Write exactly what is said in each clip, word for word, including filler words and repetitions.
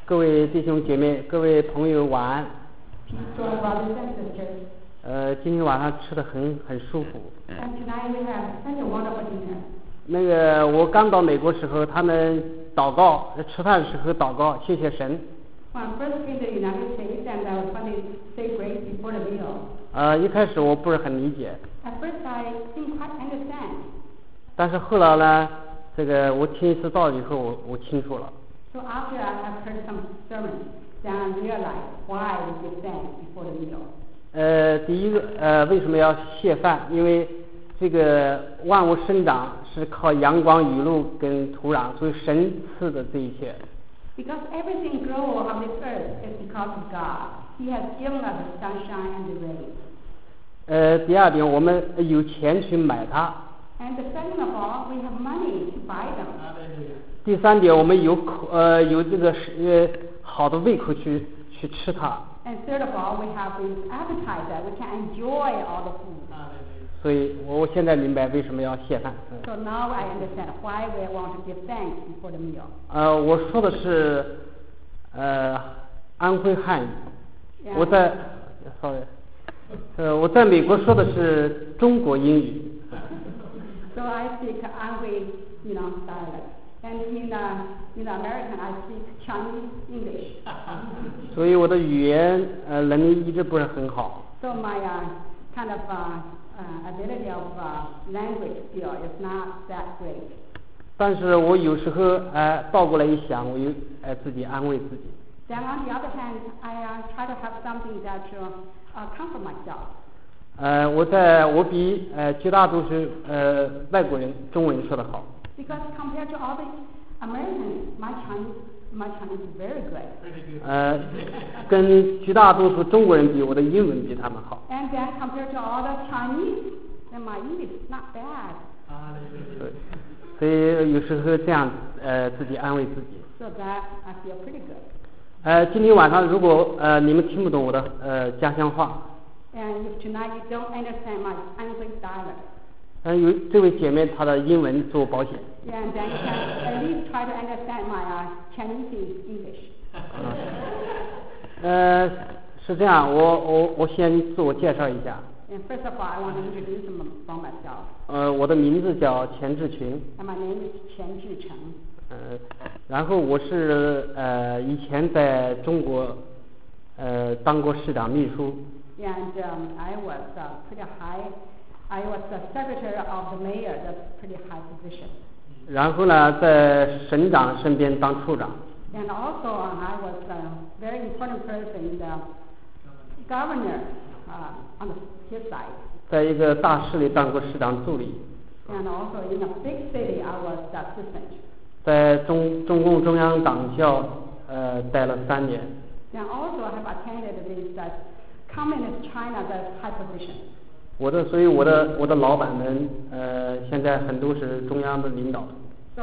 各位弟兄姐妹，各位朋友晚安。 Peaceful brothers and sisters. 呃，今天晚上吃的很很舒服。 And tonight we have such a wonderful dinner. 那个我刚到美国时候，他们祷告，吃饭时候祷告，谢谢神。 When I first came to the United States and I was going to say grace before the meal. 呃，一开始我不是很理解。 At first I didn't quite understand. 但是后来呢，这个我听一次道以后，我我清楚了。 So after I have heard some sermons, then I realized why we give thanks before the meal. 呃，第一个呃，为什么要谢饭？因为这个万物生长是靠阳光、雨露跟土壤，所以神赐的这一切。 Because everything grow on this earth is because of God. He has given us the sunshine and the rain. 呃，第二点，我们有钱去买它。 And the second of all, we have money to buy them. 第三点，我们有口呃有这个呃好的胃口去去吃它。 And third of all, we have this appetite that we can enjoy all the food. 所以我现在明白为什么要谢饭。 So now I understand why we want to give thanks before the meal. 呃，我说的是呃安徽汉语。 Yeah. 我在 ，sorry， 呃我在美国说的是中国英语。 So I speak Anhui, you know, dialect. And in uh, in American, I speak Chinese English. 所以我的语言呃能力一直不是很好。 So my uh, kind of uh, uh, ability of uh, language skill is not that great. 但是我有时候呃倒过来一想，我又呃自己安慰自己。 Then on the other hand, I uh, try to have something that uh, uh, comfort myself. 呃，我在我比呃绝大多数呃外国人中文说得好。 Because compared to all the Americans, my Chinese my Chinese is very good. 呃，跟绝大多数中国人比，我的英文比他们好。 And then compared to all the Chinese, then my English is not bad. 对，所以有时候这样呃自己安慰自己。 So that I feel pretty good. 呃，今天晚上如果呃你们听不懂我的呃家乡话， And if tonight you don't understand my Anhui dialect, 呃有这位姐妹她的英文做保险。 yeah, and then you can at least try to understand my uh, Chinese English. 呃，是这样，我我我先自我介绍一下。 And first of all, I want to introduce them from myself. 呃，我的名字叫钱志群。 And my name is Qian Zhicheng. 呃，然后我是呃以前在中国呃当过市长秘书。 And um, I was uh, pretty high. I was the secretary of the mayor. That's pretty high position. 然后呢，在省长身边当处长。 And also, uh, I was a very important person in the governor uh, on the, his side. 在一个大市里当过市长助理。 And also in a big city, I was the assistant. 在中中共中央党校呃待了三年。 And also, I have attended this uh, Communist China the high position. 我的所以我的我的老板们呃现在很多是中央的领导。 So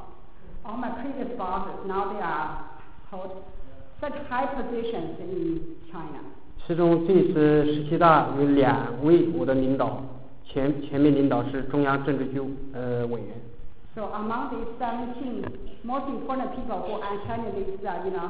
all my previous bosses now they are hold such high positions in China. 其中这次十七大有两位我的领导，前前面领导是中央政治局呃委员。 So among these seventeen most important people who attended this, uh, you know,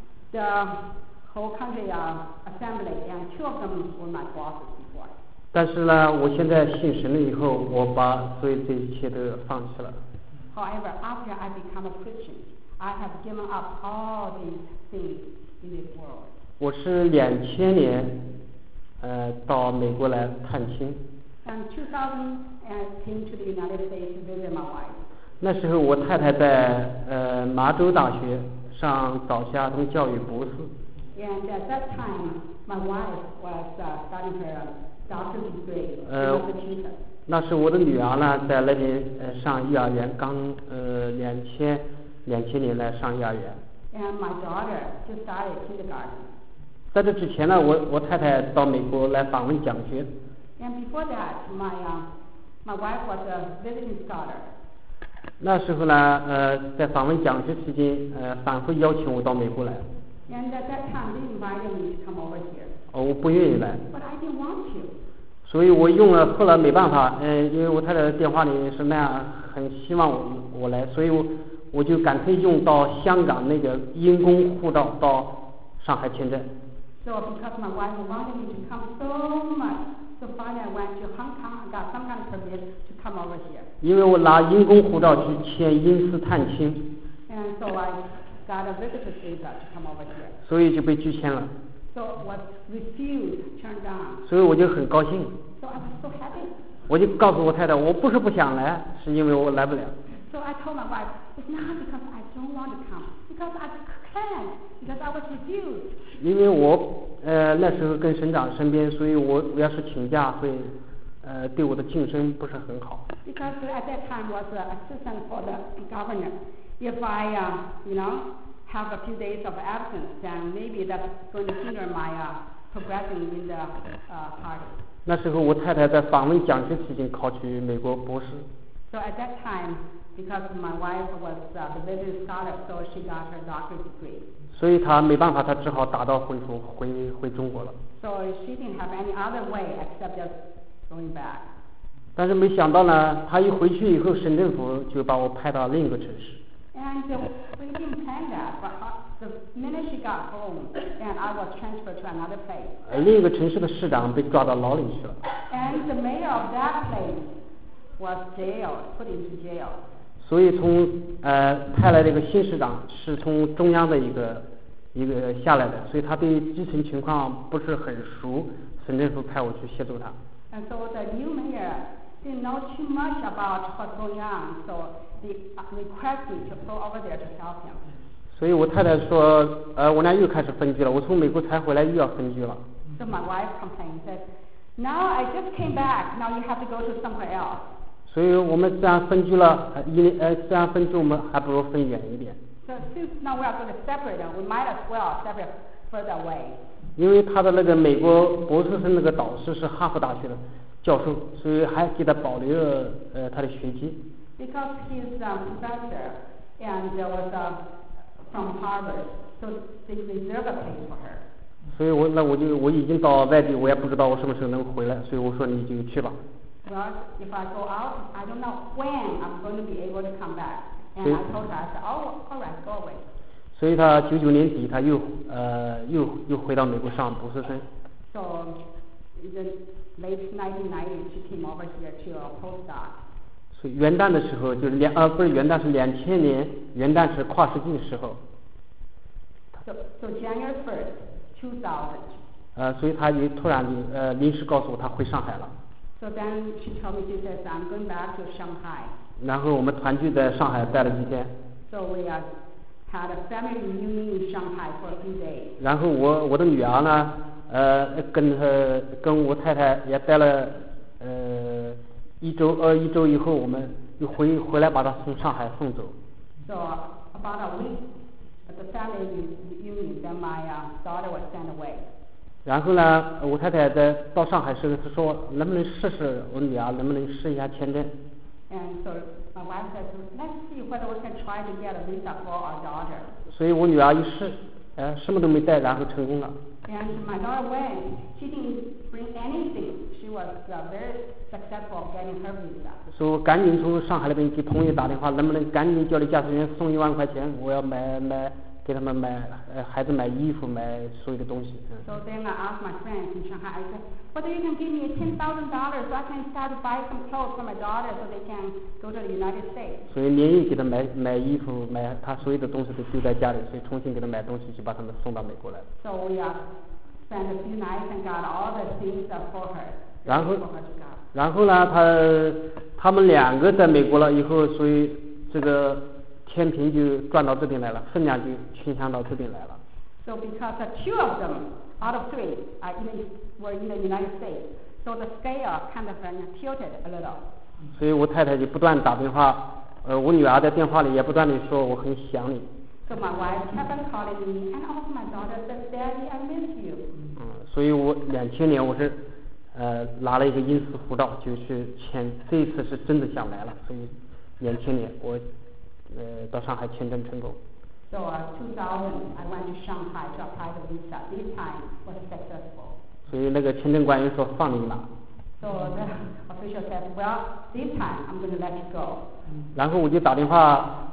the whole country uh, assembly, and two of them were my bosses before. 但是呢，我现在信神了以后，我把所有这一切都放弃了。 However, after I become a Christian, I have given up all these things in this world. 我是两千年呃到美国来探亲。 And two thousand, I came to the United States to visit my wife. 那时候我太太在呃麻州大学上早期儿童教育博士。 And at that time, my wife was uh, starting her doctorate degree in 呃 Massachusetts. 那时我的女儿呢在那边呃上幼儿园，刚呃两千两千年来上幼儿园。 And my daughter just started kindergarten. 在这之前呢，我我太太到美国来访问讲学。 And before that, my uh, my wife was a visiting scholar. 那时候呢，呃，在访问讲学期间，呃，反复邀请我到美国来。 And at that time, they invited me to come over here. 哦，我不愿意来。 But I didn't want to. 所以我用了，后来没办法，嗯、呃，因为我太太的电话里是那样，很希望我我来，所以我我就干脆用到香港那个因公护照到上海签证。 So because my wife wanted me to come so much, so finally I went to Hong Kong and got some kind of permit to come over here. 因为我拿因公护照去签因斯探亲。 And so I got a visitor's visa to come over here. 所以就被拒签了。 So was refused, turned down. 所以我就很高兴。 So I was so happy. 我就告诉我太太，我不是不想来，是因为我来不了。 So I told my wife, it's not because I don't want to come, because I can't, because I was refused. 因为我呃那时候跟省长身边，所以我我要是请假会呃对我的晋升不是很好。 Because at that time was the assistant for the governor. If I, uh, you know, have a few days of absence, then maybe that's going to hinder my uh, progressing in the uh, party. 那时候我太太在访问奖学期间考取美国博士。 So at that time, because my wife was uh, the visiting scholar, so she got her doctorate degree. 所以她没办法，她只好打道回府回回中国了。 So she didn't have any other way except just going back. 但是没想到呢，她一回去以后，省政府就把我派到另一个城市。 And uh, we didn't plan that, but uh, the minute she got home, and I was transferred to another place. 呃，另一个城市的市长被抓到牢里去了。 And the mayor of that place was jailed, put into jail. 所以从呃派来的一个新市长是从中央的一个一个下来的，所以他对基层情况不是很熟，省政府派我去协助他。 And so the new mayor didn't know too much about what's going on, so they requested me to go over there to help him. 所以我太太说，呃，我俩又开始分居了，我从美国才回来又要分居了。 So my wife complained, said, "Now I just came back. Now you have to go to somewhere else." 所以我们既然分居了，呃一呃既然分居，我们还不如分远一点。 So since now we are going to separate them, we might as well separate further away. 因为他的那个美国博士生那个导师是哈佛大学的教授，所以还给他保留了呃他的学籍。 Because he's a professor and uh, was uh, from Harvard, so they reserve a place for her. 所以我那我就我已经到外地，我也不知道我什么时候能回来，所以我说你就去吧。 Well, if I go out, I don't know when I'm going to be able to come back. And I told her, I said, oh, all right, go away. 所以他九九年底他又呃又又回到美国上博士生。 So in the late nineteen nineties, she came over here to a postdoc. 所以元旦的时候就是两呃不是元旦是两千年元旦是跨世纪的时候。 So so January first, two thousand. 呃，所以他就突然就呃临时告诉我他回上海了。 So then she told me, she says, I'm going back to Shanghai. 然后我们团聚在上海待了几天。 So we uh, had a family reunion in Shanghai for a few days. 然后我我的女儿呢，呃，跟她跟我太太也待了呃一周呃一周以后，我们又回回来把她从上海送走。 So uh, about a week at the family reunion, then my uh, daughter was sent away. 然后呢，我太太在到上海时，她说能不能试试我女儿能不能试一下签证。 And so my wife said, let's see whether we can try to get a visa for our daughter. 所以我女儿一试，呃，什么都没带，然后成功了。 And my daughter went. She didn't bring anything. She was uh, very successful of getting her visa. 所以我赶紧从上海那边给朋友打电话，能不能赶紧叫你驾驶员送一万块钱，我要买买给他们买呃孩子买衣服买所有的东西。嗯 So then I asked my friends in Shanghai, I said, whether you can give me ten thousand dollars so I can start to buy some clothes for my daughter so they can go to the United States. 所以连夜给他买买衣服，买他所有的东西都丢在家里，所以重新给他买东西，就把他们送到美国来了。 So we uh, spent a few nights and got all the things uh, for her. 然后 for her to go. 然后呢，他他们两个在美国了以后，所以这个天平就转到这边来了，分量就倾向到这边来了。 So because the two of them out of three are in the, were in the United States, so the scale kind of uh, tilted a little. 所以我太太就不断打电话，呃，我女儿在电话里也不断的说我很想你。 So my wife kept on calling me, and also my daughter said, Daddy, I miss you. 嗯，所以我两千年我是呃拿了一个因斯护照就去签，这一次是真的想来了，所以两千年我呃到上海签证成功。 So uh, two thousand, I went to Shanghai to apply the visa. This time was successful. 所以那个签证官员说放你一马。 So the official said, well, this time I'm going to let you go. 然后我就打电话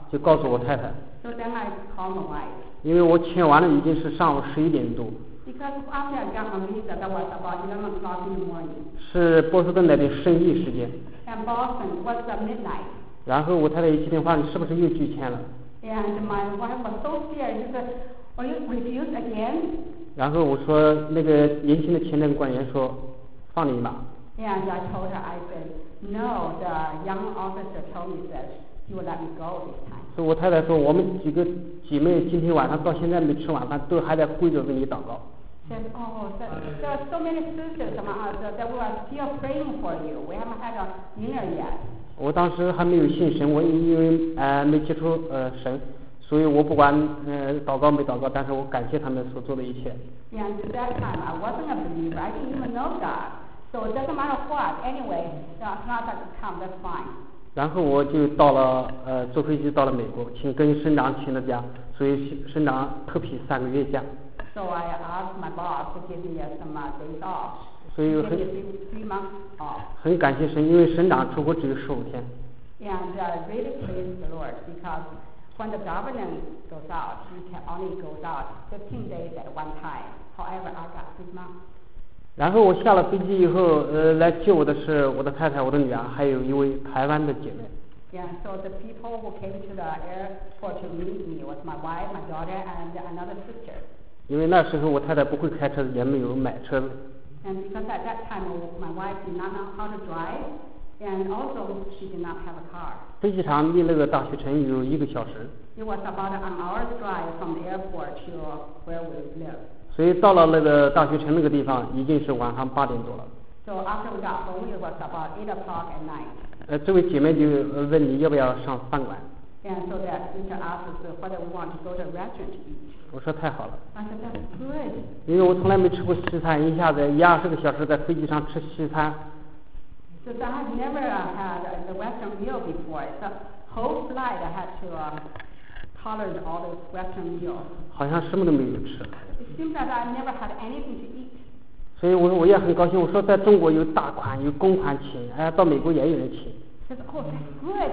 就告诉我太太， So then I called my wife. 因为我签完了已经是上午十一点多， Because after I got my visa, that was about eleven o'clock in the morning. 是波士顿那边生意时间。 And Boston was at midnight. 然后我太太一接电话，你是不是又拒签了？ And my wife was so scared. She said, "Will you refuse again?" 然后我说那个年轻的签证官员说放你一马。 And I told her, I said, "No, the young officer told me that he would let me go this time." 所以我太太说我们几个姐妹今天晚上到现在没吃晚饭，都还在跪着为你祷告。 She said, "Oh, there, there are so many sisters among us that we are still praying for you. We haven't had a dinner yet." 我当时还没有信神，我因为呃没接触呃神，所以我不管呃祷告没祷告，但是我感谢他们所做的一切。 And at that time, I wasn't a believer. I didn't even know God. So it doesn't matter what. Anyway, as long as I could come, that's fine. 然后我就到了呃坐飞机到了美国，请跟省长请了假，所以省长特批三个月假。 So I asked my boss to give me uh, some uh, days off. 所以 Give 很 me three, three months off. 很感谢神，因为省长出国只有十五天。 And uh, really praise the Lord because when the governor goes out, he can only goes out fifteen days at one time. However, I got three months. 然后我下了飞机以后，呃，来接我的是我的太太、我的女儿，还有一位台湾的姐妹。 Yeah, so the people who came to the airport to meet me was my wife, my daughter, and another sister. 因为那时候我太太不会开车，也没有买车。 And because at that time my wife did not know how to drive, and also she did not have a car. 飞机场离那个大学城有一个小时。 It was about an hour's drive from the airport to where we live. 所以到了那个大学城那个地方，已经是晚上八点多了。 So after we got home, it was about eight o'clock at night. 呃，这位姐妹就呃问你要不要上饭馆。 And so that sister asked us whether we want to go to a restaurant to eat. 我说太好了， I said, that's good. 因为我从来没吃过西餐，一下子一二十个小时在飞机上吃西餐， Because I had never uh, had uh, the Western meal before. The whole flight I had to uh, tolerate all those Western meals. 好像什么都没有吃。 It seems that I never had anything to eat. 所以我说我也很高兴，我说在中国有大款有公款请，哎，到美国也有人请。 She said, oh, that's good.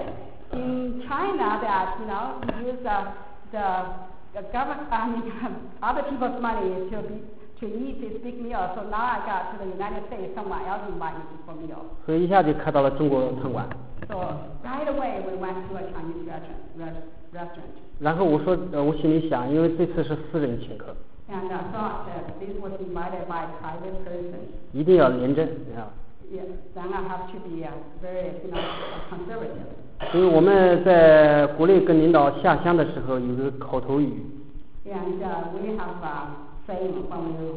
In China, that, you know, you use uh, the, the government, I mean, other people's money to be, to eat this big meal. So now I got to the United States, someone else invited me for meal. 所以一下就开到了中国餐馆。 So right away we went to a Chinese restaurant. res- restaurant. 然后我说，呃，我心里想，因为这次是私人请客， And I thought that this was invited by a private person. 一定要廉政啊。 Yeah, then I have to be uh, very, you know, conservative. 所以我们在国内跟领导下乡的时候有个口头语， And uh, we have a saying when we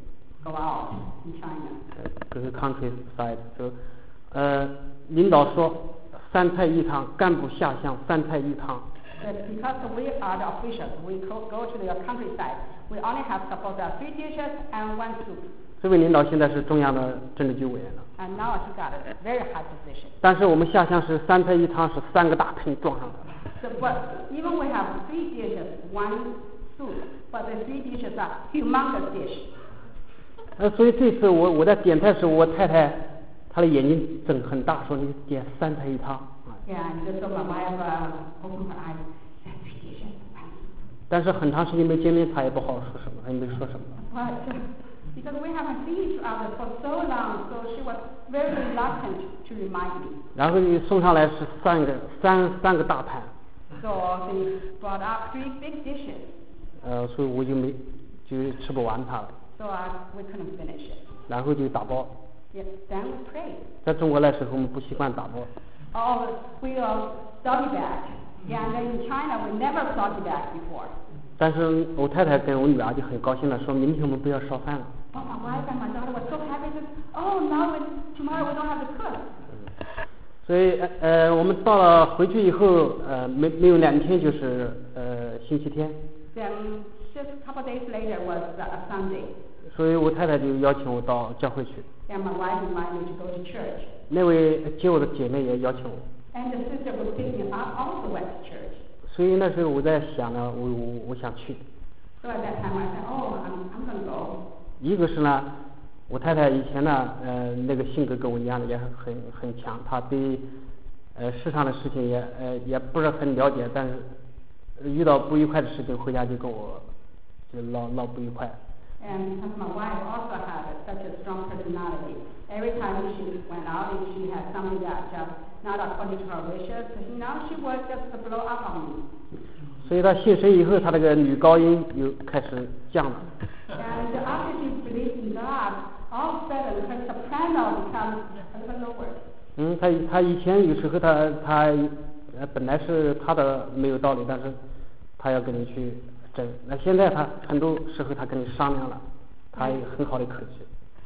go out in China. 呃，这个 countryside 就，呃，领导说三菜一汤，干部下乡三菜一汤。 That because we are the officials, we go, go to the countryside. We only have suppose uh, three dishes and one soup. 这位领导现在是中央的政治局委员了， And now he got a very high position. 但是我们下乡是三菜一汤，是三个大盆装上的。 So, but even we have three dishes, one soup, but the three dishes are humongous dish. 呃，所以这次我我在点菜时，我太太她的眼睛睁很大，说你点三菜一汤啊。 Yeah, and so my wife uh, opened her eyes, said three dishes, one soup. 但是很长时间没见面，她也不好说什么，她也没说什么。 But uh, because we haven't seen each other for so long, so she was very reluctant to remind me. 然后就送上来是三个三三个大盘， So they brought up three big dishes. 呃，所以我就没就吃不完它了， So uh, we couldn't finish it. 然后就打包。 Yes, then we prayed. 在中国来时候，我们不习惯打包， Oh, we are doggy bag. Yeah, and in China we never doggy bag before. 但是我太太跟我女儿就很高兴了，说明天我们不要烧饭了。 But my wife and my daughter were so happy. Said, oh, now we, tomorrow we don't have to cook. 所以呃呃，我们到了回去以后，呃，没没有两天就是呃星期天， Then just a couple of days later was uh, a Sunday. 所以我太太就邀请我到教会去。 And my wife invited me to go to church. 那位接我的姐妹也邀请我， And the sister who picked me up also went to church. 所以那时候我在想呢，我我我想去。 So at that time I said, oh, I'm, I'm going to go. 一个是呢，我太太以前呢，呃，那个性格跟我一样的，也很很很强，她对呃世上的事情也呃也不是很了解，但是遇到不愉快的事情回家就跟我就闹闹不愉快。 And because my wife also had such a strong personality, every time she went out and she had something that just not according to her wishes, you know, she would just blow up on me. 所以她信神以后，她那个女高音又开始降了。 And after she believed in God, all of a sudden her soprano becomes a little lower. 嗯，她她以前有时候她她呃本来是她的没有道理，但是她要跟你去争。那现在她很多时候她跟你商量了，她有很好的口气。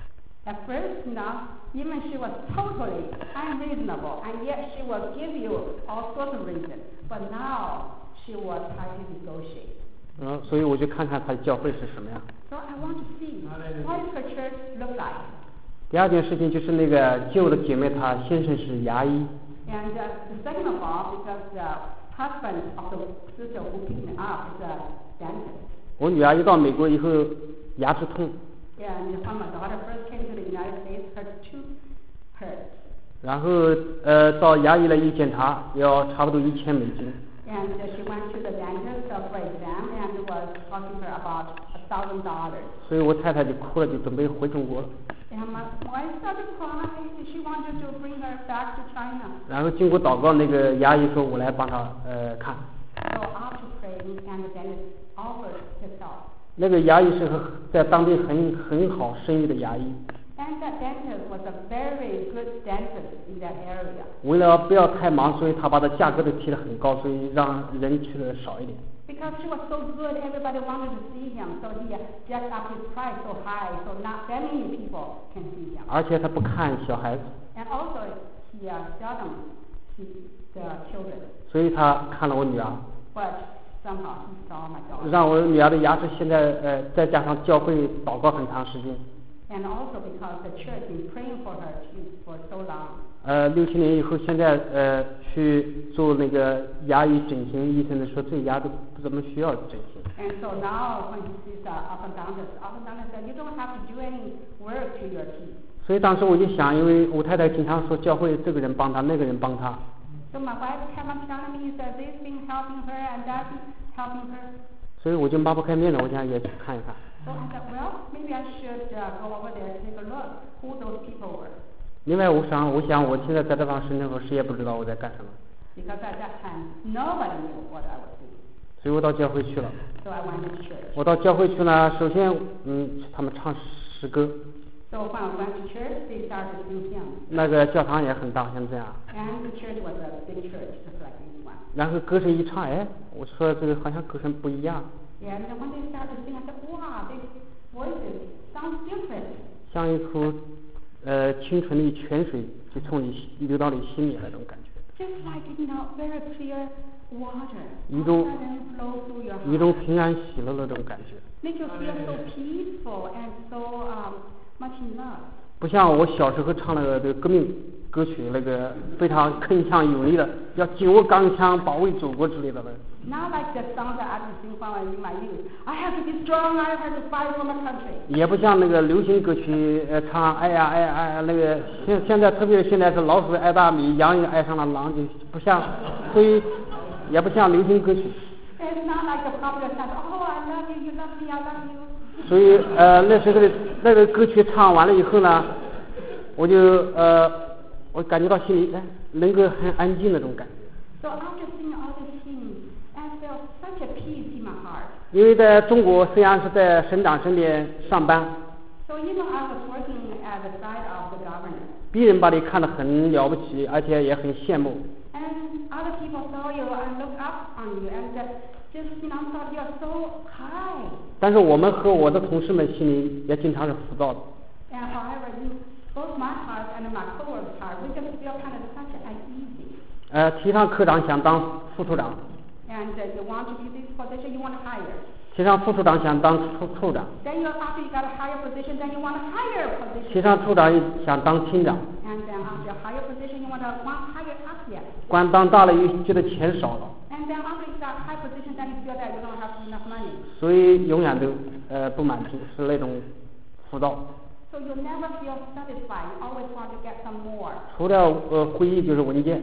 At first, you know, even she was totally unreasonable, and yet she will give you all sorts of reasons. But now she will try to negotiate. 嗯，所以我就看看她的教会是什么样。 So I want to see what does her church look like. 第二件事情就是那个旧的姐妹，她先生是牙医。 And uh, the second of all, because the husband of the sister who picked me up is a dentist. 我女儿一到美国以后，牙齿痛。 And when my daughter first came to the United States, her tooth hurt. 然后呃到牙医来一检查，要差不多一千美金。 And uh, she went to the dentist uh, for exam and was costing her about a thousand dollars. 所以我太太就哭了，就准备回中国。 And my wife started crying. She wanted to bring her back to China. 然后经过祷告，那个牙医说我来帮她呃看。 So after praying, and the dentist offered his help. 那个牙医是在当地很很好生意的牙医。 And that dentist was a very good dentist in that area. 为了不要太忙，所以他把它价格都提得很高，所以让人去的少一点。 Because she was so good, everybody wanted to see him, so he jacked up his price so high, so not that many people can see him. 而且他不看小孩子。 And also, he uh, seldom sees the children. 所以他看了我女儿。 But somehow he saw my daughter. 让我女儿的牙齿现在呃，再加上教会祷告很长时间。 And also because the church been praying for her teeth for so long. 呃，六七年以后，现在呃去做那个牙医整形，医生说这牙都不怎么需要整形。 And so now when he sees the orthodontist, orthodontist said, you don't have to do any work to your teeth. 所以当时我就想，因为我太太经常说教会这个人帮她，那个人帮她。 So my wife kept on telling me that this been helping her and that been helping her. 所以我就抹不开面子，我想也去看一看。 So I thought, well, maybe I should uh, go over there and take a look who those people were. 另外，我想，我想我现在在这方深圳，我谁也不知道我在干什么。 Because at that time, nobody knew what I was doing. 所以我到教会去了。 So I went to church. 我到教会去呢，首先，嗯，他们唱诗歌。 So when I went to church, they started to sing hymns. 那个教堂也很大，像这样。 And the church was a big church, just like this one. 然后歌声一唱，哎，我说这个好像歌声不一样。 And when they started to sing, I said, wow, these voices sound different. 像一口呃清纯的泉水就从你流到你心里那种感觉。 Just like, you know, very clear water. 一种 all of a sudden flow through your 一种 heart. 平安喜乐的那种感觉。 Make you feel so peaceful and so um, much in love. 不像我小时候唱那个这个革命歌曲，那个非常铿锵有力的，要紧握钢枪保卫祖国之类的了。 Not like the songs that I used to sing when in my youth. I have to be strong. I have to fight for my country. 也不像那个流行歌曲，呃，唱哎呀哎呀哎呀，那个现现在特别现在是老鼠爱大米，羊也爱上了狼，就不像，所以也不像流行歌曲。 It's not like the popular songs. Oh, I love you. You love me. I love you. 所以呃那时候的那个歌曲唱完了以后呢，我就呃我感觉到心里哎能够很安静那种感觉。 So after singing all these hymns, I felt such a peace in my heart. 因为在中国虽然是在省长身边上班， So even I was working at the side of the governor. 别人把你看得很了不起，而且也很羡慕。 And other people saw you and looked up on you and uh, just, you know, thought you're so high. 但是我们和我的同事们心里也经常是浮躁的。 And however, in both my heart and my coworkers' heart, we just feel kind of such uneasy. 呃，提上科长想当副处长， And uh, you want to be this position, you want to hire. 提上副处长想当处处长， Then you after you got a higher position, then you want a higher 提 position. 上处长想当厅长， And then after a higher position, you want a one higher up yet. 官当大了又觉得钱少了， And then after you got high position, then you feel that you don't have enough money. 所以永远都呃不满足，是那种浮躁。 So you never feel satisfied. You always want to get some more. 除了呃会议就是文件，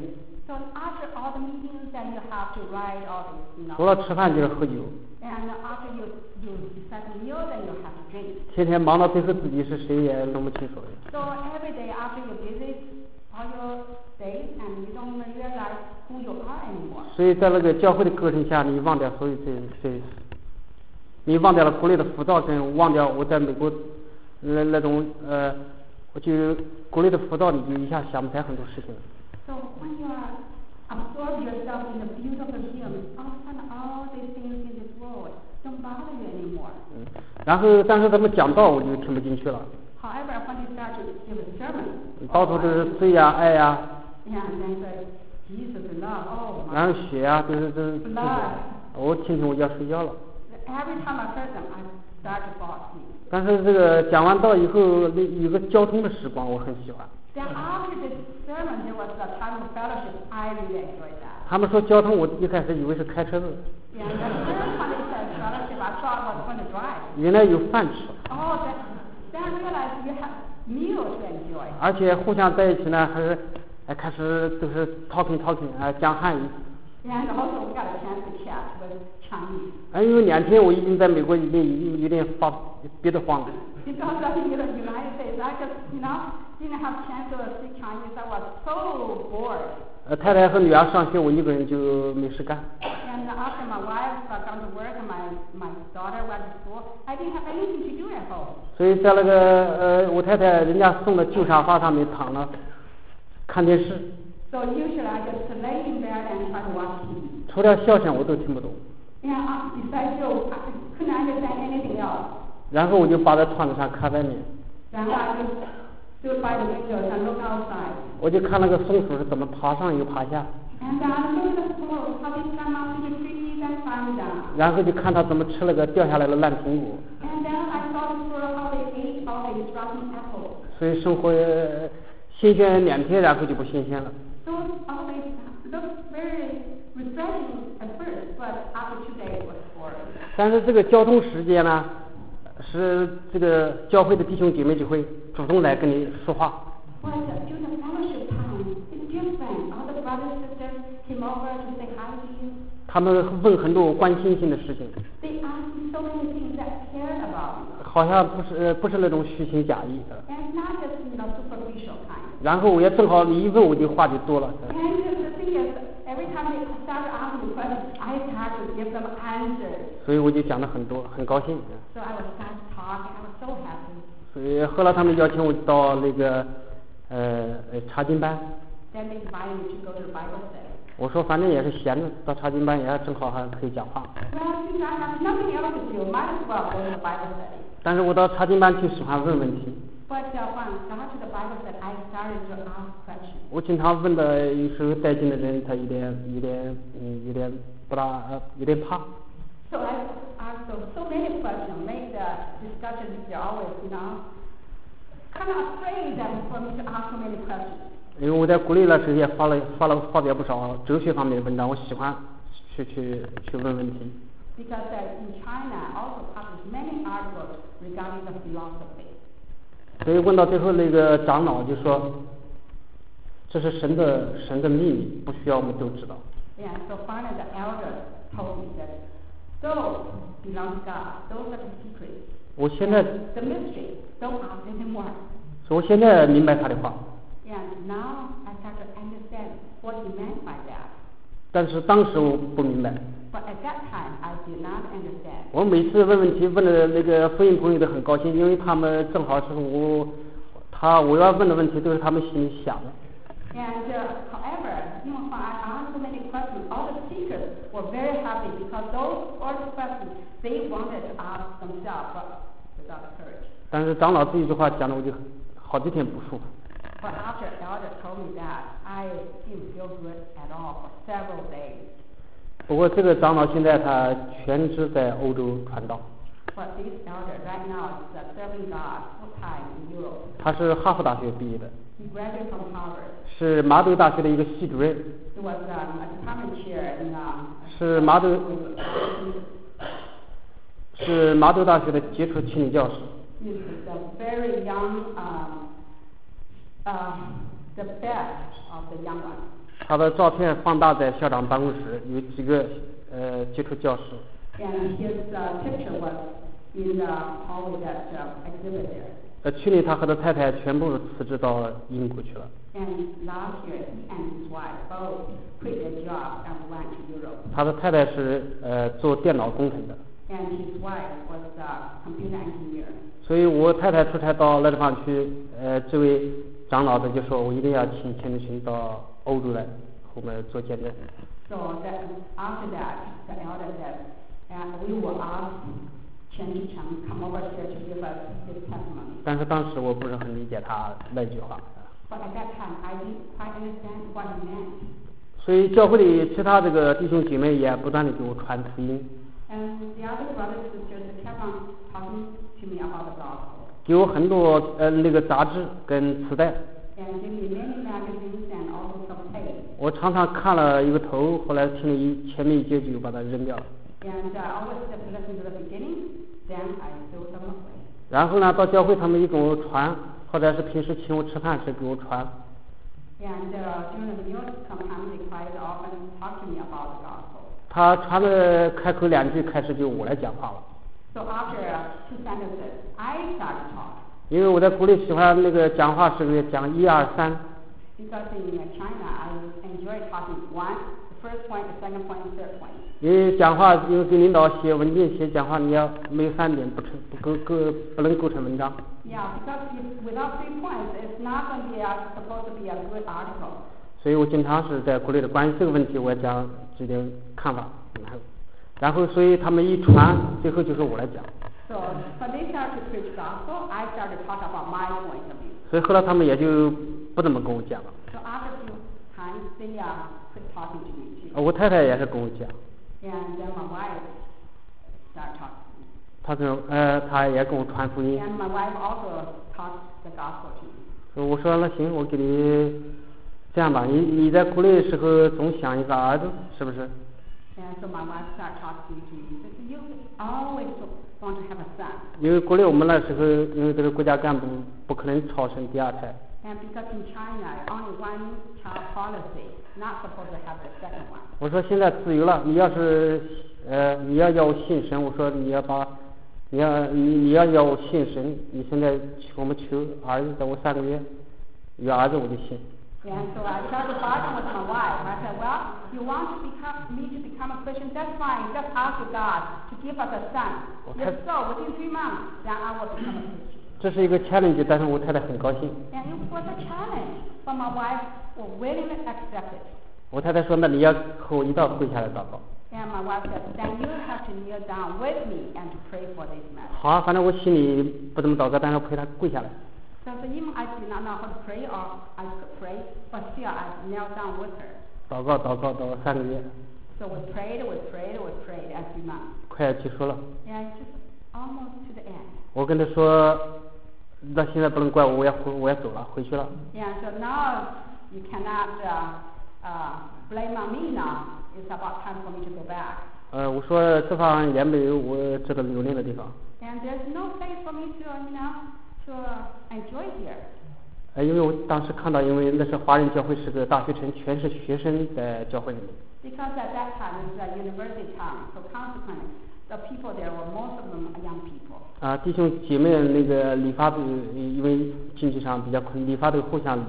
So after all the meetings, then you have to write all these, you 除 know. 了吃饭就是喝酒， And after you you set a meal, then you have to drink. 天天忙到最后自己是谁也弄不清楚。 So every day after you visit all your days, and you don't realize who you are anymore. 所以在那个教会的课程下，你忘掉所有这这，你忘掉了国内的浮躁，跟忘掉我在美国那那种呃，我就国内的浮躁，你就一下想不起来很多事情了。 So when you are absorb yourself in the beautiful hymn, all of a sudden all these things in this world don't bother you anymore. 嗯，然后但是他们讲道我就听不进去了， However, when you start to give a sermon, 到处都是罪呀、爱呀、 yeah, and then say, Jesus love, oh 然 my 后血呀、都是都是， blood. 我听听我就要睡觉了。 Every time I heard them, I start to fall asleep. 但是这个讲完道以后，那有个交通的时光我很喜欢。 Then after the sermon, there was a time of fellowship. I really enjoyed that. 他们说交通，我一开始以为是开车的， Yeah, and the first time they said fellowship, I thought I was going to drive. 原来有饭吃， Oh, then, then I realized you have meal to enjoy. 而且互相在一起呢，还是哎开始都是 talking talking 啊、讲汉语。 And also we got a chance to chat with Chinese. 哎，因为两天我已经在美国已经已经有点发憋得慌了。 Because of the United States, I just, you know, didn't have chance to speak Chinese. I was so bored. 呃，太太和女儿上学，我一个人就没事干。 And after my wife uh, gone to work and my, my daughter went to school, I didn't have anything to do at home. 所以在那个呃，我太太人家送的旧沙发上面躺了，看电视， So usually I just lay in bed and try to watch T V. 除了笑声我都听不懂。 And I, besides you, I couldn't understand anything else. 然后我就趴在窗子上看外面， Then I just stood by the windows and looked outside. 我就看那个松鼠是怎么爬上又爬下， And then I looked at the squirrels, how they climb up to the trees and climb down. 然后就看它怎么吃那个掉下来的烂苹果。 And then I saw the squirrel how they ate all these rotten apples. 所以生活呃新鲜两天，然后就不新鲜了。 Those always look very refreshing at first, but after two days it was boring. 但是这个交通时间呢，是这个教会的弟兄姐妹就会主动来跟你说话。 But during the fellowship time, it's different. All the brothers and sisters came over to say hi to you. 他们问很多关心性的事情， They asked you so many things that cared about you. 好像不是呃不是那种虚情假意的。 And it's not just, you know, superficial kind. 然后我也正好你一问我就话就多了。 And the thing is, every time they start asking me questions, I start to give them answers. 所以我就讲了很多，很高兴。 So I would start talking. I was so happy. 所以后来他们邀请我到那个呃呃查经班， Then they invited me to go to the Bible study. 我说反正也是闲着，到查经班也正好还可以讲话。 Well, since I have nothing else to do, might as well go to the Bible study. 但是我到查经班就喜欢问问题， But uh, when I got to the Bible study, I started to ask questions. 我经常问的有时候带进的人他有点有点嗯有点不大呃有点怕。 So I asked so, so many questions, make the discussion they're always, you know, kind of afraid that for me to ask so many questions. 因为我在国内那时候也发了发了发表不少哲学方面的文章，我喜欢去去去问问题。 Because uh, in China, I also published many articles regarding the philosophy. 所以问到最后，那个长老就说，这是神的神的秘密，不需要我们都知道。 Yeah, so finally the elder told me that those belong to God. Those are the secrets. 我现在， The mystery. Don't ask anymore. 所以我现在明白他的话， And now I start to understand what he meant by that. 但是当时我不明白。 But at that time, I did not understand. 我每次问问题问的那个福音朋友都很高兴，因为他们正好是我他我要问的问题都是他们心里想的。 And uh, however, you know, when I asked so many questions, all the speakers were very happy because those were the questions they wanted to ask themselves, but without courage. 但是长老这一句话讲的我就好几天不舒服。 But after elder told me that, I didn't feel good at all for several days. 不过这个长老现在他全职在欧洲传道。 But this elder right now is uh, serving God full time in Europe. 他是哈佛大学毕业的， He graduated from Harvard. 是麻州大学的一个系主任， He was um, a department chair in um, 是麻州是麻州大学的杰出心理教师。 He is a very young, um, uh, the best of the young ones. 他的照片放大在校长办公室，有几个呃基础教室。 And his uh, picture was in the hallway that uh, exhibit there. 呃，去年他和他太太全部辞职到英国去了。 And last year, he and his wife both quit their job and went to Europe. 他的太太是呃做电脑工程的。 And his wife was a computer engineer. 所以我太太出差到那地方去，呃，这位长老的就说我一定要请钱志群到欧洲来，后面做见证。 So that after that, the elder said, and we will ask Chen Zhicheng come over here to give us his testimony. 但是当时我不是很理解他那句话。 But at that time, I didn't quite understand what he meant. 所以教会里其他这个弟兄姐妹也不断的给我传福音。 And the other brothers and sisters kept on talking to me about the gospel. 给我很多呃那个杂志跟磁带。 And give me many magazines and also some tapes. 我常常看了一个头，后来听了一前面一节就把它扔掉了。 And I always just listen to the beginning, then I throw them away. 然后呢，到教会他们也给我传，或者是平时请我吃饭时给我传。 And uh, during the meals, sometimes they quite often talk to me about the gospel. 他传了开口两句，开始就我来讲话了。 So after uh, two sentences, I started talking. 因为我在国内喜欢那个讲话是讲一二三。 Because in China, I enjoy talking one, the first point, the second point, the third point. 因为讲话，因为给领导写文件写讲话，你要没有三点不成不构构不能构成文章。 Yeah, because if, without three points, it's not going to be a, supposed to be a good article. 所以我经常是在国内的关于这个问题，我要讲这点看法，然后，然后所以他们一传，最后就是我来讲。 So when they started to preach gospel, I started to talk about my point of view. 所以后来他们也就不怎么跟我讲了。 So after a few times, they uh, quit talking to me too. 我太太也是跟我讲。 And then my wife started talking to me. 她跟呃，她也跟我传福音。 And my wife also taught the gospel to me. 我说那行，我给你这样吧，你你在国内的时候总想一个儿子，是不是？ And so my wife started talking to me. She said, "You always want to have a son." 因为国内我们那时候，因为这个国家干部不可能超生第二胎。 And because in China, only one child policy, not supposed to have the second one. 我说现在自由了，你要是呃你要要我信神，我说你要把你要你你要要我信神，你现在我们求儿子，等我三个月有儿子我就信。 And so I started bargaining with my wife. I said, "Well, you want to become me to become a Christian? That's fine. Just ask God to give us a son. If so, within three months, then I will become a Christian." 这是一个 challenge， 但是我太太很高兴。 And it was a challenge, but my wife was willingly accepted. 我太太说，那你要和我一道跪下来祷告。 And my wife said, "Then you have to kneel down with me and to pray for this man." 好啊，反正我心里不怎么祷告，但是我陪她跪下来。 So even I did not know how to pray or I could pray, but still I knelt down with her. 祷告祷告到三个月。 So we prayed, we prayed, we prayed as we months. 快要结束了。 And just almost to the end. 我跟她说，那现在不能怪我，我要回我要走了，回去了。 Yeah, so now you cannot uh, uh, blame on me now. It's about time for me to go back. 呃，我说这方也没有我值得留恋的地方。 And there's no place for me to, you know, to uh, enjoy here. 呃，因为我当时看到，因为那是华人教会是个大学城，全是学生在教会里面。 Because at that time it's a university town, so consequently the people there were most of them are young people. 啊，弟兄姐妹那个理发队，因为经济上比较困，理发队互相理。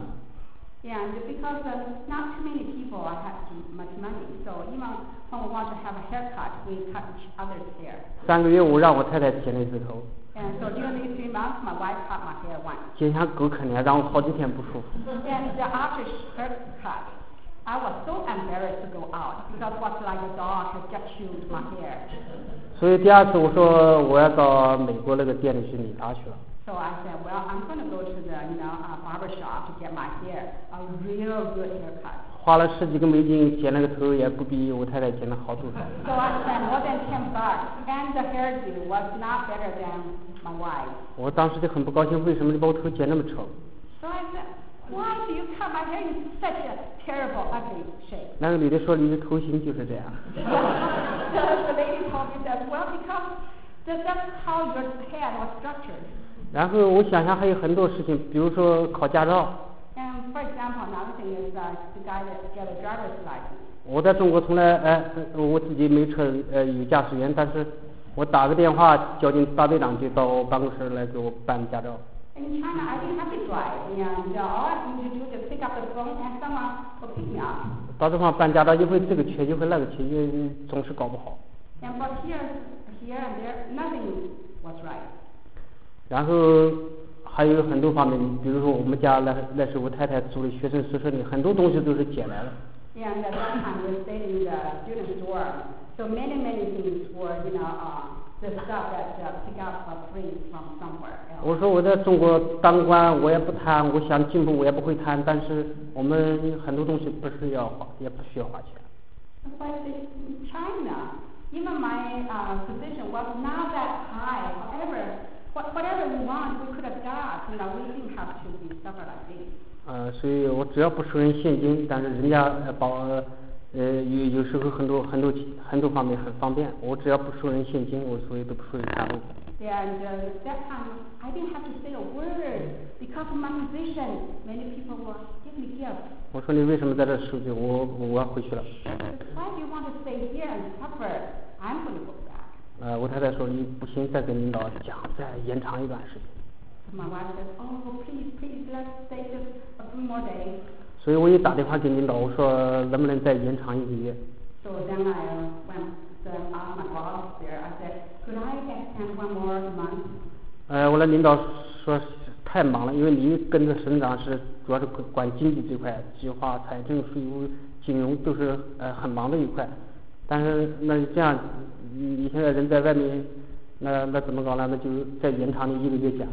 And because uh, not too many people have much money, so even when we want to have a haircut, we cut each other's hair. 三个月我让我太太剪了一次头。 And so during these three months, my wife cut my hair once. 剪像狗啃的，让我好几天不舒服。 And uh, after her cut, I was so embarrassed to go out because it was like a dog had just chewed my hair. 所以第二次我说我要到美国那个店里去理发去了。 So I said, well, I'm going to go to the, you know, uh, barber shop to get my hair, a real good haircut. 花了十几个美金剪那个头，也不比我太太剪的好多少。 So I spent more than ten bucks, and the hairdo was not better than my wife. 我当时就很不高兴，为什么你把我头剪那么丑？ So I said, why do you cut my hair in such a terrible, ugly shape? 那个女的说你的头型就是这样。 So the lady told me that, well, because that, that's how your head was structured. 然后我想想还有很多事情，比如说考驾照。 And for example, another thing is uh, to get a, get a driver's license. 我在中国从来哎，我自己没车呃有驾驶员，但是我打个电话，交警大队长就到我办公室来给我办驾照。 In China, I didn't have to drive, and uh, all I need to do is pick up the phone and someone will pick me up. 到这方办驾照，一会这个缺，一会那个缺，因为总是搞不好。 And but here, here and there, nothing was right. 然后还有很多方面，比如说我们家那那时候我太太住的学生宿舍里，很多东西都是捡来的。 And at that time we stayed in the students' dorm, so many many things were, you know, uh, the stuff that uh, pick up for free from somewhere else. 我说我在中国当官，我也不贪，我想进步我也不会贪，但是我们很多东西不是要花，也不需要花钱。 But in China, even my uh, position was not that high. However, what, whatever we want, we could have got. You know, we didn't have to be suffer like this. 呃，所以我只要不收人现金，但是人家呃把呃有有时候很多很多很多方面很方便，我只要不收人现金，我所以都不收人大陆。 And uh, that time, I didn't have to say a word because of my position. Many people will give me gifts. 我说你为什么在这收据？我我要回去了。 Why do you want to stay here and suffer? I'm going to go back. 呃，我太太说你不行，再跟领导讲，再延长一段时间。 My wife said, "Oh, please, please, let's stay just a few more days." 所以我也打电话给领导，我说能不能再延长一个月。 So then I went and asked my boss there. I said, "Could I extend one more month?" 呃，我的领导说太忙了，因为你跟着省长是主要是管经济这块，计划、财政、税务、金融都是呃很忙的一块。但是那这样，你现在人在外面，那那怎么搞呢？那就再延长你一个月假。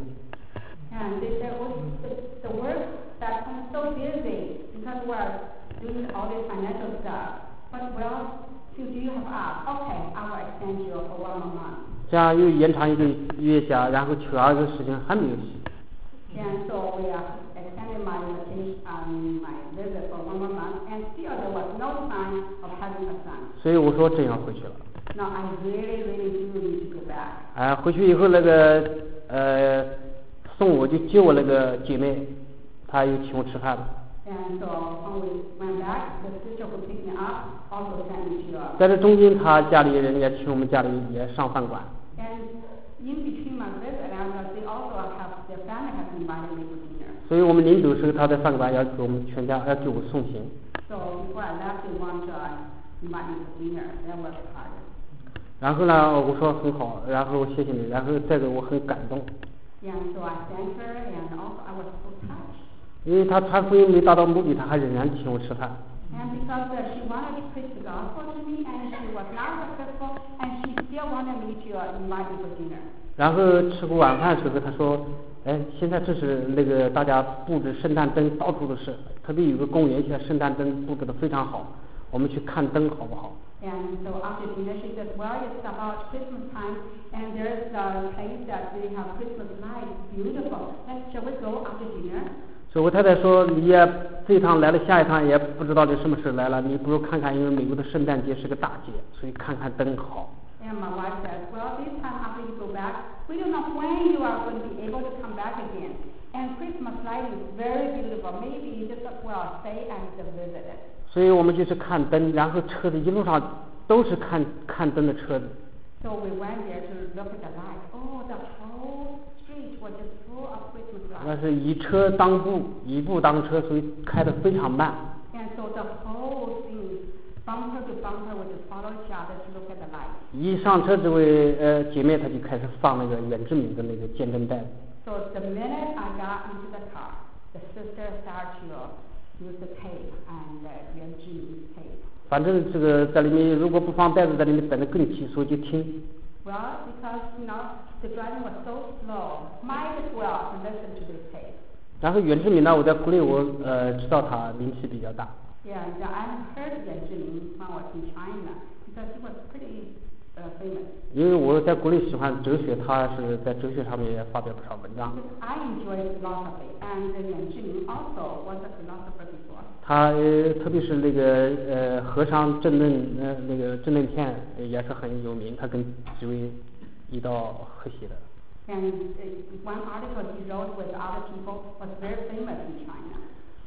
And they said, "Well, the, the work that I'm so busy because we're doing all this financial stuff. But well, since you have asked, okay, I will extend you for one more month." 这样又延长一个月假，然后求二个事情还没有洗。 And so we uh, extended my vacation, um, my visit for one more month, and still there was no sign of having a son. 所以我说真要回去了。 Now I really, really do need to go back. 啊，回去以后那个呃送我就接我那个姐妹，她又请我吃饭了。 And so when we went back, the sister who picked me up also sent me to a. 在这中间，她家里人也请我们家里也上饭馆。 And in between my visit, and they also have their family has invited me for dinner. 所以我们临走时候，她在饭馆要给我们全家要给我送行。 So before I left, they wanted to uh, invite me for dinner. That was hard. 然后呢，我说很好，然后谢谢你，然后再个我很感动。 And so I thanked her, and also I was so touched. 因为她传福音没达到目的，她还仍然请我吃饭。 And because uh, she wanted to preach the gospel to me, and she was not successful, and she still wanted me to uh, invite me for dinner. 然后吃过晚饭的时候，她说：“哎，现在这是那个大家布置圣诞灯，到处都是，特别有个公园，现在圣诞灯布置的非常好，我们去看灯好不好？” And so after dinner, she said, "Well, it's about Christmas time, and there's a place that they have Christmas lights, beautiful. Let's shall we go after dinner?" 所以我太太说：“你也这一趟来了，下一趟也不知道你什么时候来了，你不如看看，因为美国的圣诞节是个大节，所以看看灯好。” And my wife said, "Well, this time after you go back, we don't know when you are going to be able to come back again. And Christmas light is very beautiful. Maybe you just as well stay and visit it." 所以我们就去看灯，然后车子一路上都是看看灯的车子。 So we went there to look at the light. Oh, the whole street was just full of Christmas lights. 那是以车当步，以步当车，所以开得非常慢。 And so the whole thing, bumper to bumper, we just follow each other to look at the light. 一上车，这位呃姐妹她就开始放那个远志敏的那个见证带。 So the minute I got into the car, the sister started to use the tape and uh, Yuan Zhi's tape. 反正这个在里面，如果不放带子，在里面等得更急，所以就听。 Well, because you know the driving was so slow, might as well to listen to this tape. 然后袁志敏呢，我在国内我呃知道他名气比较大。 Yeah, and I heard Yuan Zhi when I was in China because he was pretty uh, famous. 因为我在国内喜欢哲学，他是在哲学上面也发表不少文章。 I enjoy philosophy, and Yuan Zhi also was a philosopher before. 他呃特别是那个呃和尚正论呃那个正论篇也是很有名，他跟几位一道合写的。 And uh, one article he wrote with other people was very famous in China.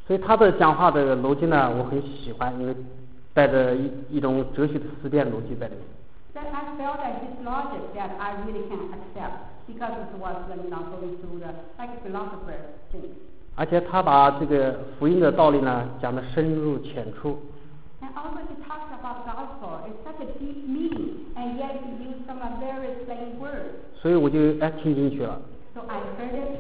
所以他的讲话的逻辑呢，我很喜欢，因为带着一一种哲学的思辨逻辑在里面。 That I felt that his logic that I really can accept because it was you know going through the like philosopher things. 而且他把这个福音的道理呢讲得深入浅出。 And also he talks about gospel. It's such a deep meaning, and yet he used some uh, very plain words. 所以我就哎听进去了。 So I heard it.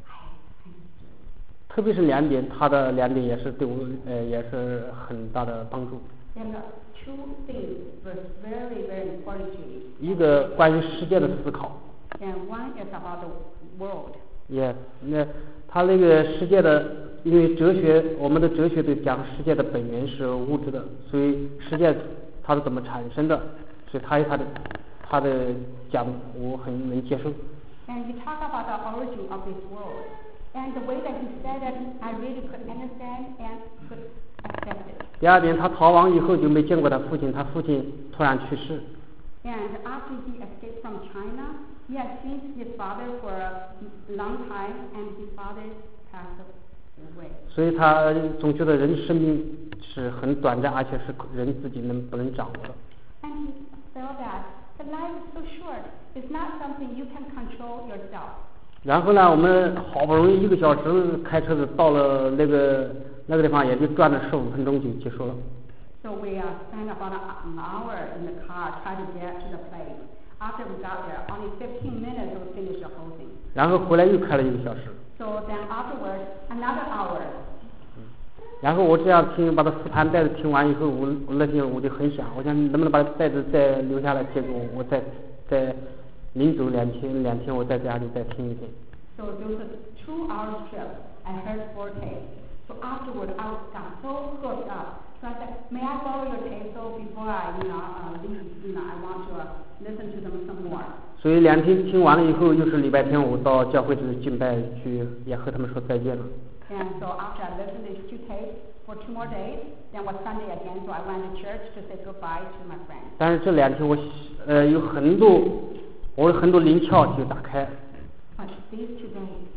特别是两点，他的两点也是对我呃也是很大的帮助。 And the two things were very very important to me. 一个关于世界的思考。 And one is about the world. Yes， 那他那个世界的，因为哲学，我们的哲学都讲世界的本源是物质的，所以世界它是怎么产生的，所以他有他的他的讲我很能接受。 And he talked about the origin of this world. And the way that he said it, I really could understand and could accept it. 第二点，他逃亡以后就没见过他父亲，他父亲突然去世。 And after he escaped from China, he had seen his father for a long time, and his father passed away. 所以他总觉得人生命是很短暂，而且是人自己能不能掌握的。 And he felt that the life is so short. It's not something you can control yourself. 然后呢，我们好不容易一个小时开车子到了那个那个地方，也就转了十五分钟就结束了。 So we uh, spent about an hour in the car trying to get to the place. After we got there, only fifteen minutes to finish the whole thing. 然后回来又开了一个小时。 So then afterwards, another hour. 然后我这样听，把他磁盘带子听完以后，我我那天我就很想，我想能不能把带子再留下来，结果我再再临走两天两天，我在家里再听一遍。 So there was a two-hour trip. I heard four tapes. So afterward, I got so hooked up. So I said, may I borrow your tape so before I, you know, uh, leave, you know, I want to uh, listen to them some more. 所以两天听完了以后，又是礼拜天，我到教会去敬拜去，也和他们说再见了。 And so after I listened to these two tapes for two more days, then was Sunday again, so I went to church to say goodbye to my friends. 但是这两天我呃有很多我有很多灵窍就打开。 But these two days,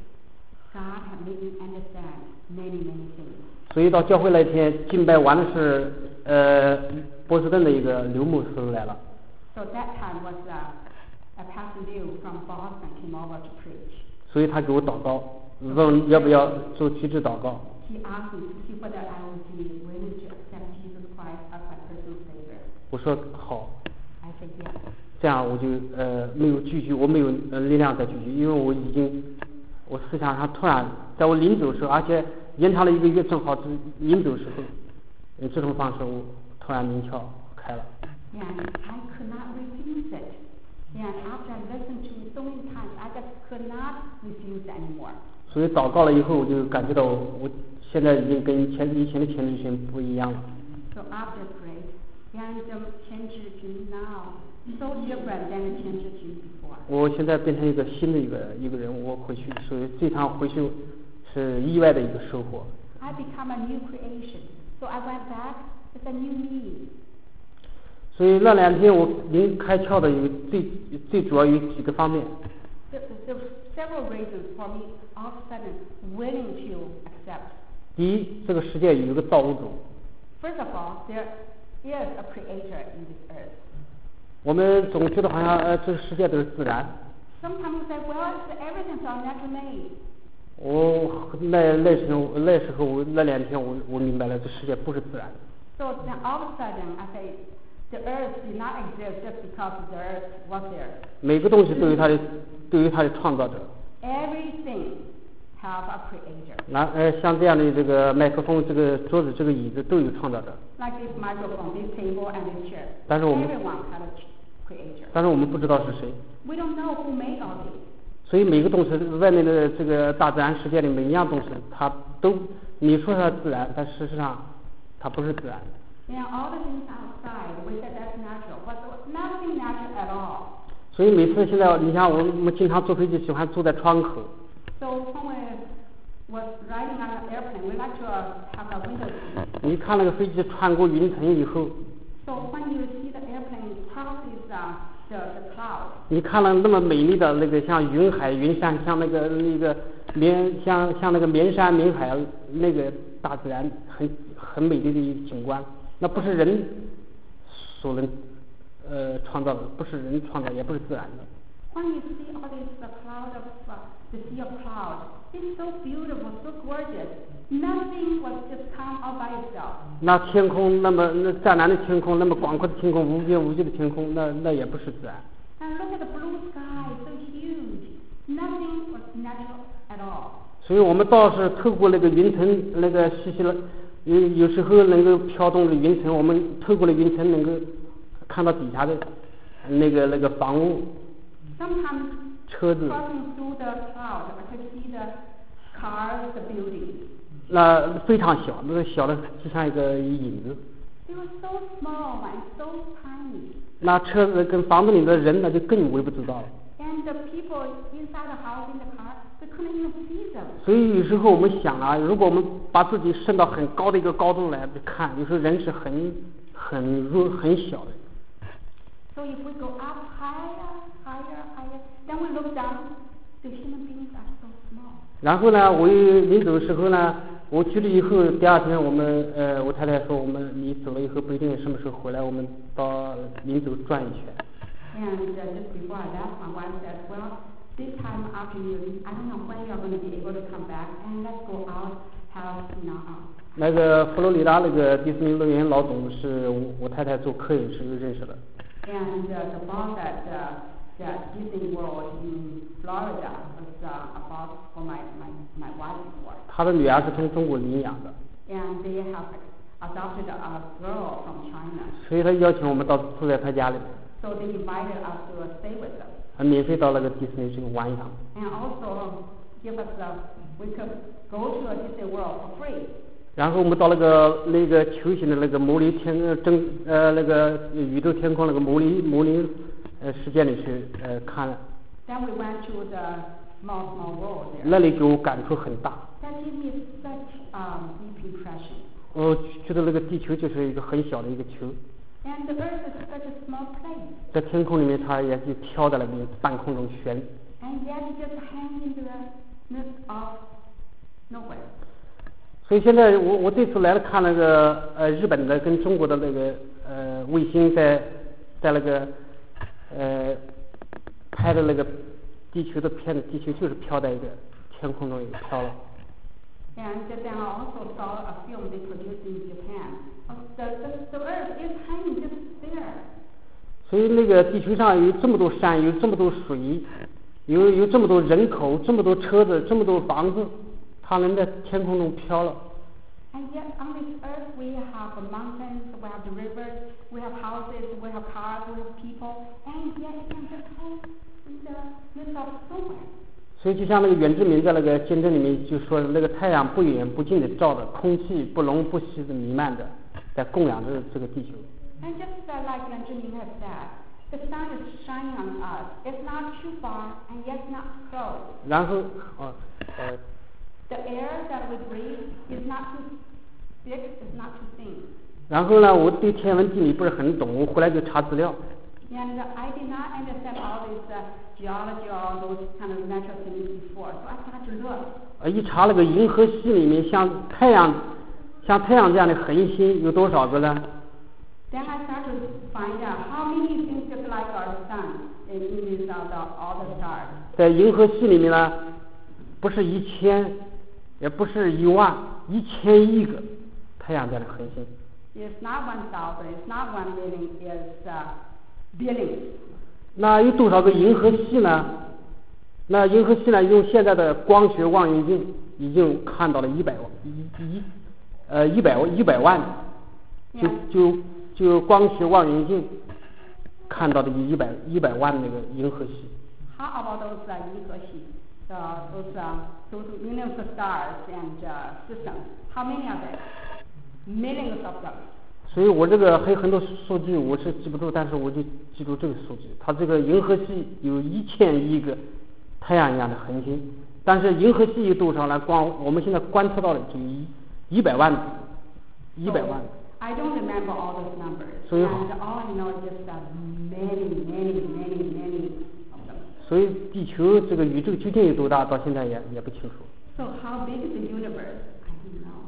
God had made me understand many, many things. 所以到教会那天敬拜完的是呃波士顿的一个刘牧师来了。 So that time was uh, a Pastor Liu from Boston came over to preach. 所以他给我祷告，问要不要做机制祷告。 He asked me to see whether I would be willing to accept Jesus Christ as my personal Savior. 我说好。 I said yes. 这样我就呃没有拒绝，我没有呃力量再拒绝，因为我已经我思想上突然在我临走的时候，而且延长了一个月，正好是临走的时候，用这种方式我突然灵窍开了。 And I could not refuse it. And after I listened to it so many times, I just could not refuse it anymore. 所以祷告了以后，我就感觉到我我现在已经跟以前以前的前志群不一样了。 So after prayed, and the Qian now so different than the Qian before. 我现在变成一个新的一个一个人，我回去，所以这趟回去是意外的一个收获。 I become a new creation. So I went back with a new me. 所以那两天我灵开窍的有最最主要有几个方面。 There, there were several reasons for me all of a sudden willing to accept. 第一，这个世界有一个造物主。 First of all, there is a creator in this earth. 我们总觉得好像呃这个世界都是自然。 Sometimes we say, well, everything's all natural made. 我那那时候那时候我那两天我我明白了，这世界不是自然的。 So then all of a sudden, I say, the earth did not exist just because the earth was there. 每个东西都有它的都有它的创造者。 Everything have a creator. 那呃像这样的这个麦克风、这个桌子、这个椅子都有创造者。 Like this microphone, this table, and this chair. 但是我们 Everyone had a creator. 但是我们不知道是谁。 We don't know who made all these. 所以每个东西外面的这个大自然世界里每一样东西，它都你说它自然，但事实上它不是自然的。 And all the things outside, we said that's natural, but nothing natural at all. 所以每次现在你像我们经常坐飞机喜欢坐在窗口。 So when we was riding on an airplane, we like to uh, have a window seat. 你看那个飞机穿过云层以后， So when you see the airplane crosses uh, the the cloud, 你看了那么美丽的那个像云海云山，像那个那个绵像像那个绵山绵海那个大自然很很美丽的景观，那不是人所能呃创造的，不是人创造，也不是自然的。 When you see all this uh, cloud of uh, the sea of clouds, it's so beautiful, so gorgeous. Nothing was just come all by itself. 那天空那么那湛蓝的天空，那么广阔的天空，无边无际的天空，那那也不是自然。 And look at the blue sky, so huge. Nothing was natural at all. 所以我们倒是透过那个云层，那个细细的，有有时候能够飘动的云层，我们透过了云层能够看到底下的那个那个房屋。 Sometimes 车子 crossing through the cloud, I could see the cars, the buildings. 那非常小，那个小的就像一个影子。 They were so small and so tiny. 那车子跟房子里的人那就更微不足道了。 And the people inside the house, in the car, we couldn't even see them. 所以有时候我们想啊，如果我们把自己升到很高的一个高度来看，有时候人是很很弱很小的。 So if we go up higher, higher, higher, then we look down, the human beings are so small. 然后呢，我临走的时候呢，我去了以后，第二天我们呃，我太太说我们你走了以后不一定什么时候回来，我们到临走转一圈。 And uh, just before I left, my wife said, well, this time afternoon, I don't know when you're going to be able to come back, and let's go out, have, you know, uh, 那个佛罗里达那个迪士尼乐园老总是我我太太做客也是认识的。 And uh, the boss at uh, the Disney World in Florida was uh, a boss for my, my, my wife before. 他的女儿是从中国领养的。 And they have adopted a girl from China. 所以他邀请我们到住在他家里面。 So they invited us to uh, stay with them. 还免费到那个迪士尼去玩一趟。 And also give us a, we could go to a Disney World for free. 然后我们到那个那个球形的那个模拟天真呃那个宇宙天空那个模拟模拟呃世界里去呃看了。 Then we went to the small small world there. 那里给我感触很大。 That gave me such um, deep impression. 我觉得那个地球就是一个很小的一个球。 And the earth is such a small place. 在天空里面，它也就飘在那边半空中旋。 And yet it just hangs in the midst of nowhere. 所以现在我我这次来了看那个呃日本的跟中国的那个呃卫星在在那个呃拍的那个地球的片子，地球就是飘在一个天空中也飘了。 And then I also saw a film they produced in Japan. The, the, the earth is hanging just there. 所以那个地球上有这么多山，有这么多水，有有这么多人口，这么多车子，这么多房子，它能在天空中飘了。 And yet on this earth we have the mountains, we have the rivers, we have houses, we have cars, we have people, and yet it can just hang in the midst of nowhere. 所以就像那个原住民在那个见证里面就说，那个太阳不远不近的照着，空气不浓不稀的弥漫着，在供养着这个地球。 And just uh, like Benjamin has said, the sun is shining on us. It's not too far and yet not too close. 然后哦呃 The air that we breathe is not too thick, it's not too thin. 然后呢，我对天文地理不是很懂，我回来就查资料。 And I did not understand all this uh, geology or all those kind of natural things before, so I started to look. 呃，一查那个银河系里面，像太阳，像太阳这样的恒星有多少个呢？ Then I started to find out how many things just like our sun in, in this, uh, the, all the stars. 在银河系里面呢，不是一千，也不是一万，一千亿个太阳这样的恒星。 It's not one thousand, it's not one million, it's uh, billions. 那有多少个银河系呢？那银河系呢，用现在的光学望远镜已经看到了一百万一一呃一百一百万，就就就光学望远镜看到的一百一百万那个银河系。 How about those uh, 银河系, the, those, uh, those millions of stars and uh, systems? How many are there? Millions of them. 所以我这个还有很多数据我是记不住，但是我就记住这个数据。它这个银河系有一千亿个太阳一样的恒星，但是银河系有多少呢？光我们现在观测到的就一一百万，一百万。 I don't remember all those numbers. 所以 And all I know is just uh, many, many, many, many of them. 所以地球这个宇宙究竟有多大，到现在也也不清楚。 So how big is the universe? I don't know. It's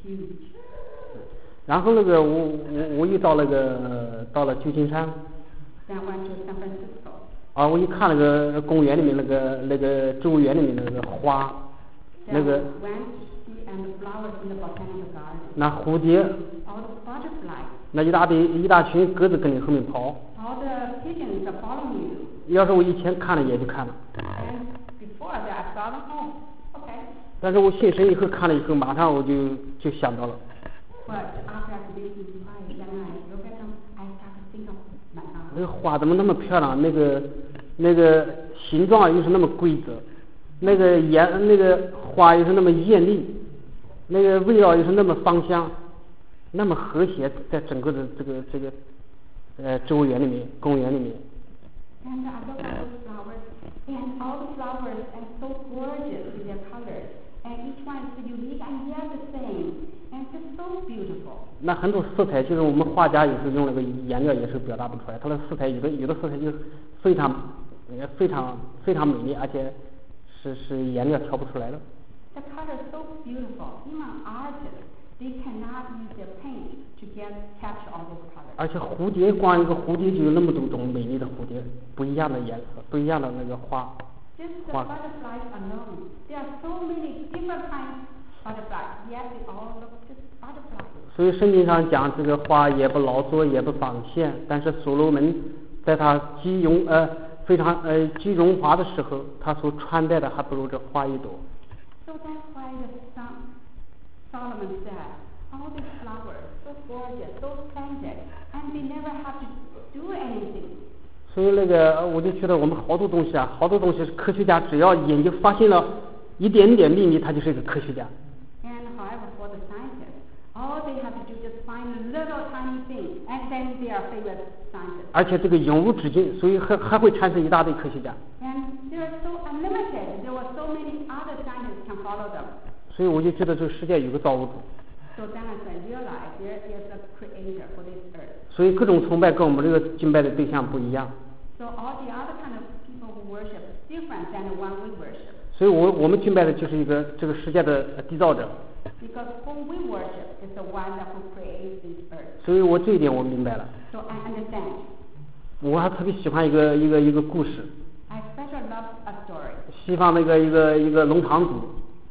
huge. 然后那个我我我又到那个到了旧金山。 Then I went to San Francisco. 啊，我一看那个公园里面那个那个植物园里面那个花， Then 那个 I went to see and the flowers in the botanical garden. 那蝴蝶， All the butterflies, 那一大堆一大群鸽子跟你后面跑。 all the pigeons are following you. 要是我以前看了也就看了， And before that, I saw them. Oh, okay. 但是我信神以后看了以后，马上我就就想到了， But after I began to inquire, then I look at them, I start to think of my 那 God. 个花怎么那么漂亮？那个那个形状又是那么规则，那个颜那个花又是那么艳丽，那个味道又是那么芳香，那么和谐，在整个的这个这个呃植物园里面、公园里面。 And I look at those flowers, and all the flowers are so gorgeous with their colors, and each one is so unique, and yet the same, and just so beautiful. 那很多色彩就是我们画家有时候用那个颜料也是表达不出来，它的色彩有的有的色彩就非常呃非常非常美丽，而且是是颜料调不出来的。 The color is so beautiful. Even artists, they cannot use their paint to get capture all these colors. 而且蝴蝶，光一个蝴蝶就有那么多种美丽的蝴蝶，不一样的颜色，不一样的那个花。 Just the Wow. butterflies alone. There are so many different kinds of butterflies, yet they all look just butterflies. 所以圣经上讲这个花也不劳作也不纺线，但是所罗门在他极荣呃非常呃极荣华的时候，他所穿戴的还不如这花一朵。 So that's why the son, Solomon said, all these flowers, so gorgeous, so splendid, and they never have to do anything. 所以那个我就觉得我们好多东西啊，好多东西是科学家只要研究发现了一点点秘密，他就是一个科学家。 And however, for the scientists, all they have to do is find little tiny things, and then they are famous scientists. 而且这个永无止境，所以还还会产生一大堆科学家。 And they are so unlimited. There were so many other scientists can follow them. 所以我就觉得这个世界有个造物主， So then I realized there is a creator for this earth. 所以各种崇拜跟我们这个敬拜的对象不一样。 So all the other kind of people who worship is different than the one we worship. 所以我我们敬拜的就是一个这个世界的缔造者。 Because whom we worship is the one that who creates this earth. 所以我这一点我明白了。 So I understand. 我还特别喜欢一个一个一个故事， I especially love a story. 西方那个一个一个农场主，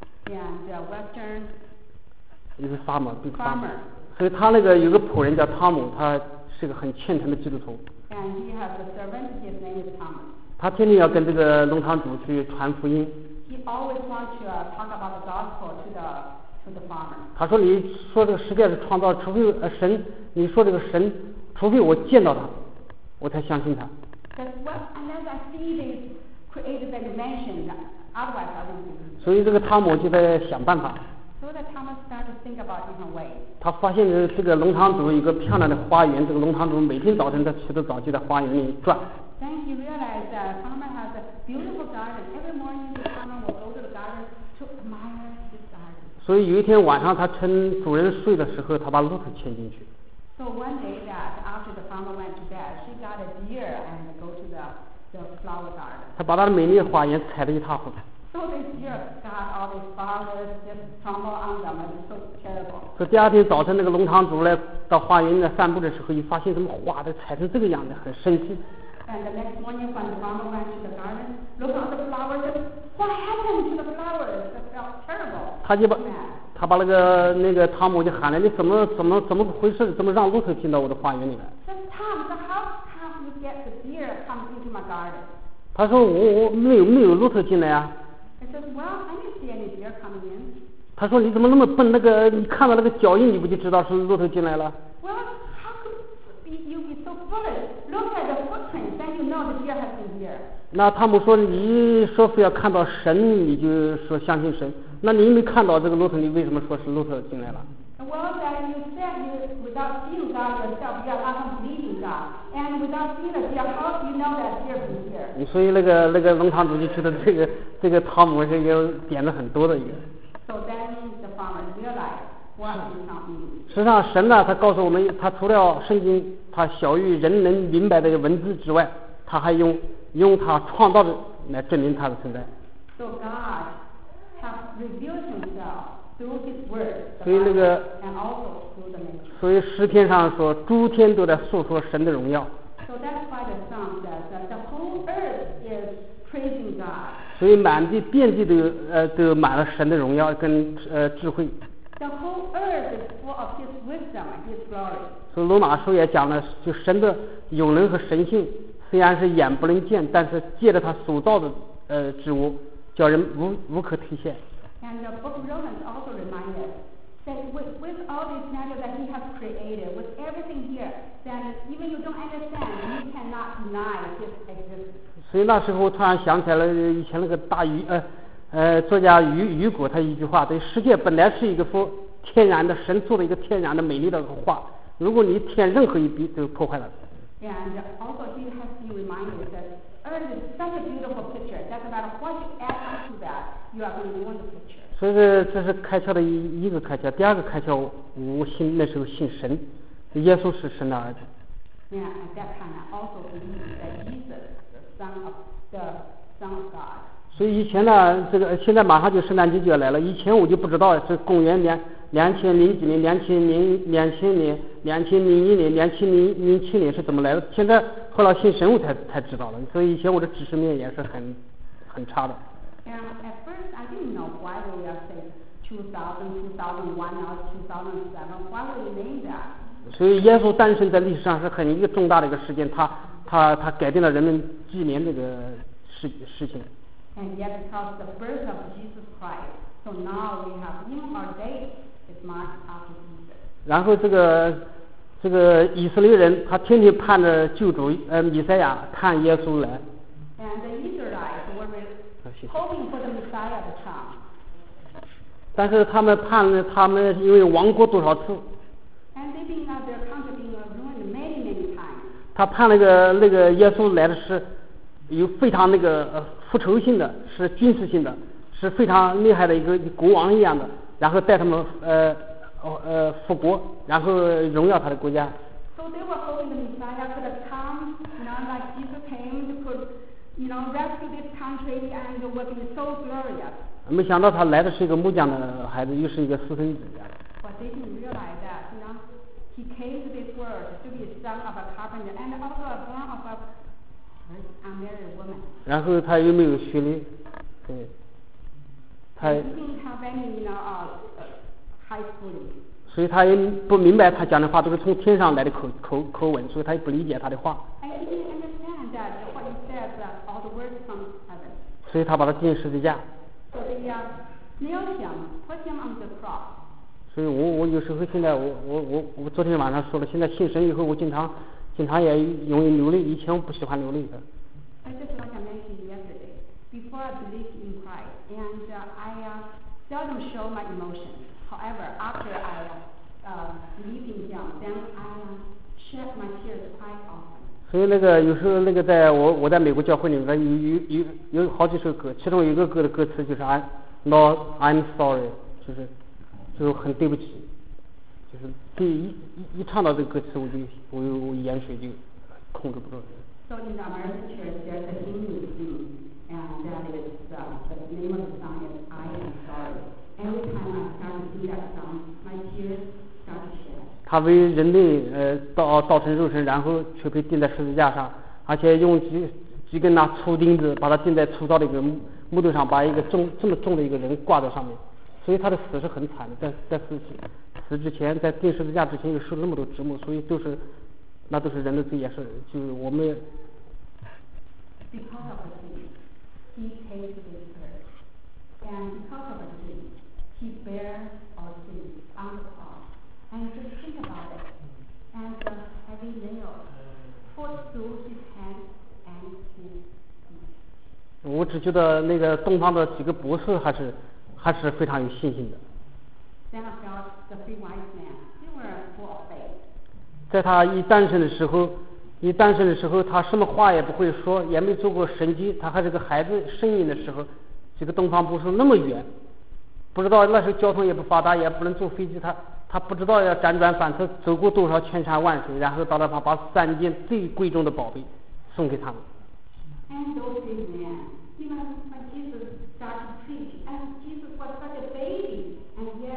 And the Western 一个 farmer big farmer， farmer. 所以他那个有个仆人叫汤姆，他是个很虔诚的基督徒， And he has a servant, his name is Thomas. 他天天要跟这个农场主去传福音。 He always wants to uh, talk about the gospel to the to the farmer. 他说：“你说这个世界是创造，除非呃神，你说这个神，除非我见到他，我才相信他。 Because what, unless I see this created that you mentioned, otherwise I won't believe. 所以这个汤姆就在想办法。 So that Thomas started to think about different ways. 他发现这这个农场主有一个漂亮的花园，这个农场主每天早晨他起得早就在花园里转。 Then he realized that farmer has a beautiful garden. Every morning the farmer will go to the garden to admire this garden. 所以有一天晚上，他趁主人睡的时候，他把骆驼牵进去。 So one day that after the farmer went to bed, she got a deer and go to the, the flower garden. 他把他的美丽的花园踩得一塌糊涂。 So this deer got all these flowers just tumble on them and it's so terrible. 所以第二天早晨，那个农场主来到花园里散步的时候，一发现怎么花都踩成这个样子，很生气。 And the next morning when the farmer went to the garden, look at the flowers, what happened to the flowers? That felt terrible. 他就把 Mad. 他把那个那个汤姆就喊来，你怎么怎么怎么回事？怎么让骆驼进到我的花园里来？ Says Tom, so how come you get the deer come into my garden? 他说我我没有没有骆驼进来啊。 He says, well, I didn't see any deer coming in. 他说你怎么那么笨？那个你看到那个脚印，你不就知道是骆驼进来了？ Well, how could be, you be so foolish? Look at the footprints, then you know the deer has been here. 那汤姆说，你说非要看到神，你就说相信神。那你没看到这个骆驼，你为什么说是骆驼进来了？ Well, that you said you, without seeing God yourself, you are not believing God. And without seeing the deer, how do you know that deer is here? 所以那个那个农场主就觉得这个这个汤姆是一个点子很多的一个。 So then the farmer realized what he found means. 实际上，神呢，他告诉我们，他除了圣经他小于人能明白的文字之外，他还用用他创造的来证明他的存在。 So God has revealed himself through His Word, the 所以那 Bible, 个 and also through the nature. 所以诗篇上说，诸天都在诉说神的荣耀。 So that's why the psalm says that the whole earth is praising God. 所以满地遍地都有呃都满了神的荣耀跟呃智慧。 The whole earth is full of His wisdom and His glory. 所以罗马书也讲了，就神的永能和神性，虽然是眼不能见，但是借着他所造的呃之物，叫人无无可推卸。 And the book of Romans also reminds us that with, with all these matters that He has created, with everything here, then even you don't understand, you cannot deny His existence. 所以那时候突然想起来了以前那个大禹呃呃作家雨雨果他一句话，对世界本来是一个幅天然的神做的一个天然的美丽的画，如果你添任何一笔就破坏了。 And also He has been reminded that earth is such a beautiful picture. Doesn't matter what you add onto that, you are going to ruin the picture. 所以这这是开窍的一一个开窍，第二个开窍，我信那时候信神，耶稣是神的儿子。 Yeah, at that time I also believed that Jesus is the Son of the Son of God. 所以以前呢，这个现在马上就圣诞节就要来了，以前我就不知道是公元两两千零几年、两千零两千年、两千零一年、两千零零七年是怎么来的，现在后来信神我才才知道了，所以以前我的知识面也是很很差的。 And at first I didn't know why we are saying two thousand, two thousand one, now two thousand seven. Why would we name that? 所以耶稣诞生在历史上是很一个重大的一个事件，他他他改变了人们纪念这个事事情。 And yet because the birth of Jesus Christ, so now we have even our date is marked after Jesus. 然后这个这个以色列人他天天盼着救主呃弥赛亚看耶稣来。 And the Israelites were really hoping for the Messiah to come. 但是他们盼了他们因为亡国多少次， And they've been uh, their country being uh, ruined many, many times. 他盼那个那个耶稣来的是有非常那个呃复仇性的，是军事性的，是非常厉害的一个国王一样的，然后带他们呃呃复国，然后荣耀他的国家。 So they were hoping the Messiah could have come, you know, like Jesus came, could, you know, rescue this country and it would be so glorious. 没想到他来的是一个木匠的孩子，又是一个私生子。 But they didn't realize that, you know, he came to this world to be a son of a carpenter and also a born of a unmarried woman. 然后他又没有学历，对，他 He didn't have any, you know, uh, high schooling. 所以他也不明白他讲的话都是从天上来的口口口吻，所以他也不理解他的话， And he didn't understand that what he says, uh, all the words from heaven. 所以他把他钉十字架。 So they uh, nailed him, put him on the cross. 所以我我有时候现在我我我我昨天晚上说了，现在信神以后，我经常经常也容易流泪，以前我不喜欢流泪的。 And just like I mentioned yesterday, before I believed in Christ, and uh, I uh, seldom show my emotions. However, after I uh, believed in Him, then I uh, shed my tears quite often. 所以那个有时候那个在我我在美国教会里面有有有有好几首歌，其中有一个歌的歌词就是 I Lord I'm sorry， 就是就很对不起，就是第一一一唱到这个歌词我就我我眼水就控制不住。 So in the American church, there's a hymn we sing, and that is uh, the name of the song is I Am Sorry. Every time I start to sing that song, my tears start to shed. 他为人类呃造造成肉身，然后却被钉在十字架上，而且用几几根那粗钉子把它钉在粗糙的一个木木头上，把一个重这么重的一个人挂在上面，所以他的死是很惨的。在在死死之前，在钉十字架之前又受了那么多折磨，所以都是那都是人的罪，也是就是我们。 Because of the sin, He came to this earth, and because of the sin, He bear our sins on the cross. And just think about it, and uh, having nails put through His hands and His feet. 我只觉得那个东方的几个博士还是还是非常有信心的。 Then I felt the three wise men, they were full of faith. 在他一诞生的时候。 一诞生的时候，他什么话也不会说，也没做过神迹。他还是个孩子声音的时候，这个东方不是那么远，不知道那时候交通也不发达，也不能坐飞机。他他不知道要辗转反侧，走过多少千山万水，然后到那方把三件最贵重的宝贝送给他们。 And those three men, even when Jesus started to preach, and Jesus was such a baby, and yet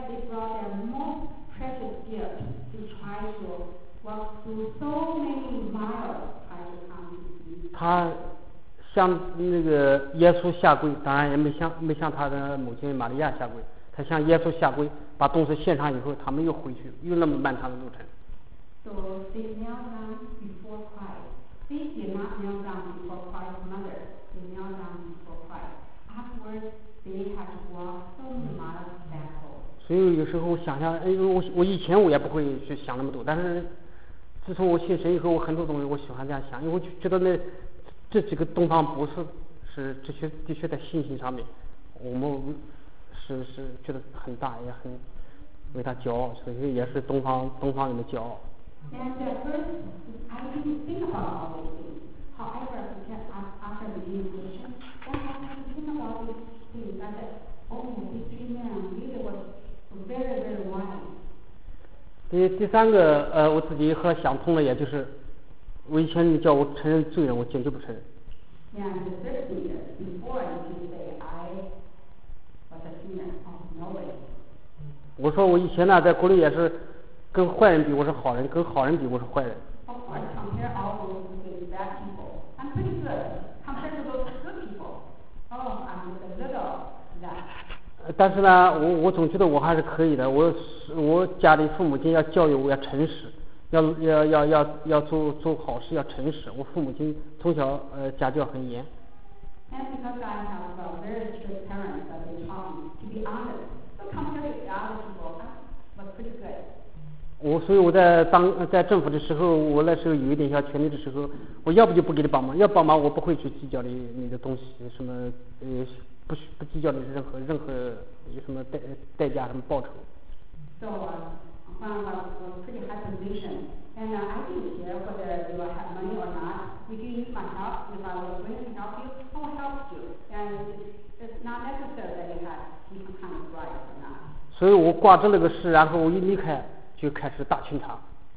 向那个耶稣下跪，当然也没向没向他的母亲玛利亚下跪，他向耶稣下跪，把东西献上以后，他们又回去，又那么漫长的路程。 So they knelt down before Christ. They did not kneel down before Christ's mother. They knelt down before Christ. Afterwards, they had to walk so many miles back home. 所以有时候想想，哎，我我以前我也不会去想那么多，但是自从我信神以后，我很多东西我喜欢这样想，因为我觉得那这几个东方博士是这些的确在信心上面，我们是是觉得很大，也很为他骄傲，所以也是东方东方人的骄傲。 And at first, I didn't think about all these things. However, because after being Christian, then I had to think about these things. I said, oh, these three men really was very, very wise. 第第三个，呃，我自己和想通了，也就是我以前你叫我承认罪人，我坚决不承认。 And the third thing is, before you can say I was a sinner, oh, no way. 我说我以前呢，在国内也是跟坏人比我是好人，跟好人比我是坏人。 Of course, compare all those with bad people. I'm pretty good. Compared to those good people, oh, I'm a little that. 但是呢，我我总觉得我还是可以的。我我家里父母亲要教育我要诚实，要要要要要做做好事要诚实。我父母亲从小呃家教很严。 And because I have a very strict parents that they taught me to be honest, so compared to the other people, I was pretty good. 我所以我在当在政府的时候，我那时候有一点小权利的时候，我要不就不给你帮忙，要帮忙我不会去计较你你的东西什么呃不不计较你任何任何有什么代代价什么报酬。 So uh, when I was a pretty high position, and uh, I didn't care whether you have money or not. If you need my help, if I was willing to help you, I will help you. And it's, it's not necessary that you have some kind of right or not. 所以我挂着那个事，然后我一离开就开始大清查。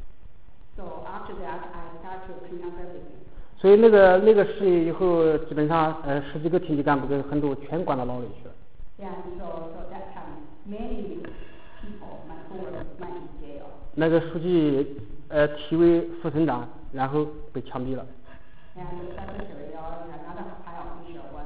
So after that, I started to clean up everything. 所以那个那个事以后，基本上呃十几个厅级干部跟很多全关到牢里去了。 And so, so that time, many people, my coworkers, went to jail. 那个书记呃提为副省长，然后被枪毙了。 And the secretary or another high official was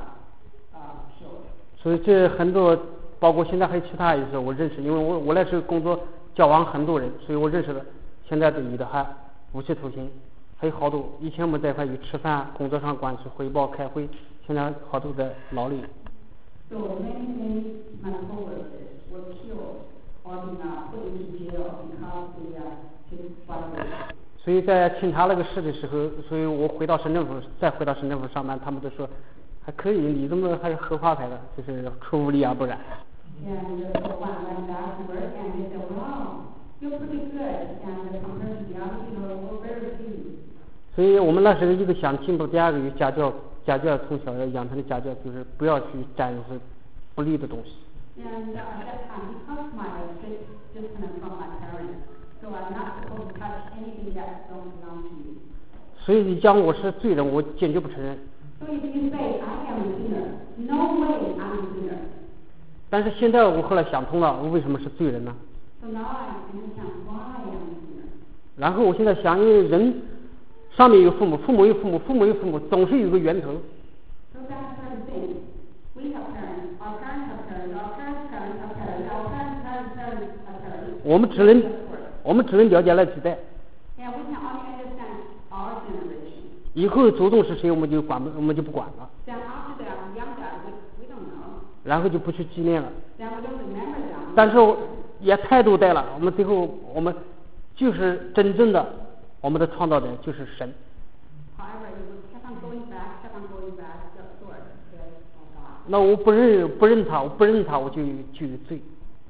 uh, uh, killed. 所以这很多，包括现在还有其他也是我认识，因为我我那时候工作交往很多人，所以我认识的现在的有的还无期徒刑，还有好多以前我们在一块去吃饭，工作上关系汇报开会，现在好多在牢里。 So many, many my coworkers were killed or been uh, put into jail because they uh, took violence. 所以在清查那个事的时候，所以我回到省政府，再回到省政府上班，他们都说还可以，你怎么还有合法牌的，就是出污泥而不染。 And so when I went back to work, and they said, "Wow, you're pretty good," and compared to the other people, we're very few. 所以我们那时候一个想进步，第二个有家教，家教从小要养成的家教就是不要去沾是不利的东西。 And uh, at that time, because my strict discipline from my parents, so I'm not supposed to touch anything that don't belong to me. 所以你讲我是罪人，我坚决不承认。 So if you say I am a sinner, no way I'm a sinner. 但是现在我后来想通了，我为什么是罪人呢？ So now I understand why I am a sinner. 然后我现在想，因为人上面有父母，父母有父母，父母有父母，总是有个源头。 So that's certain things. We have parents, our parents have parents, our parents' parents have parents, our parents' parents' parents have parents. 我们只能我们只能了解那几代。 Yeah, we can only understand our generation. 以后祖宗是谁，我们就管不我们就不管了。 Then after that, young dad, we, we don't know. 然后就不去纪念了。 Then we don't remember them. 但是也太多代了，我们最后我们就是真正的我们的创造者就是神。 However, you will keep on going back, keep on going back, the source is of God. 那我不认不认他，我不认他，我就就有罪。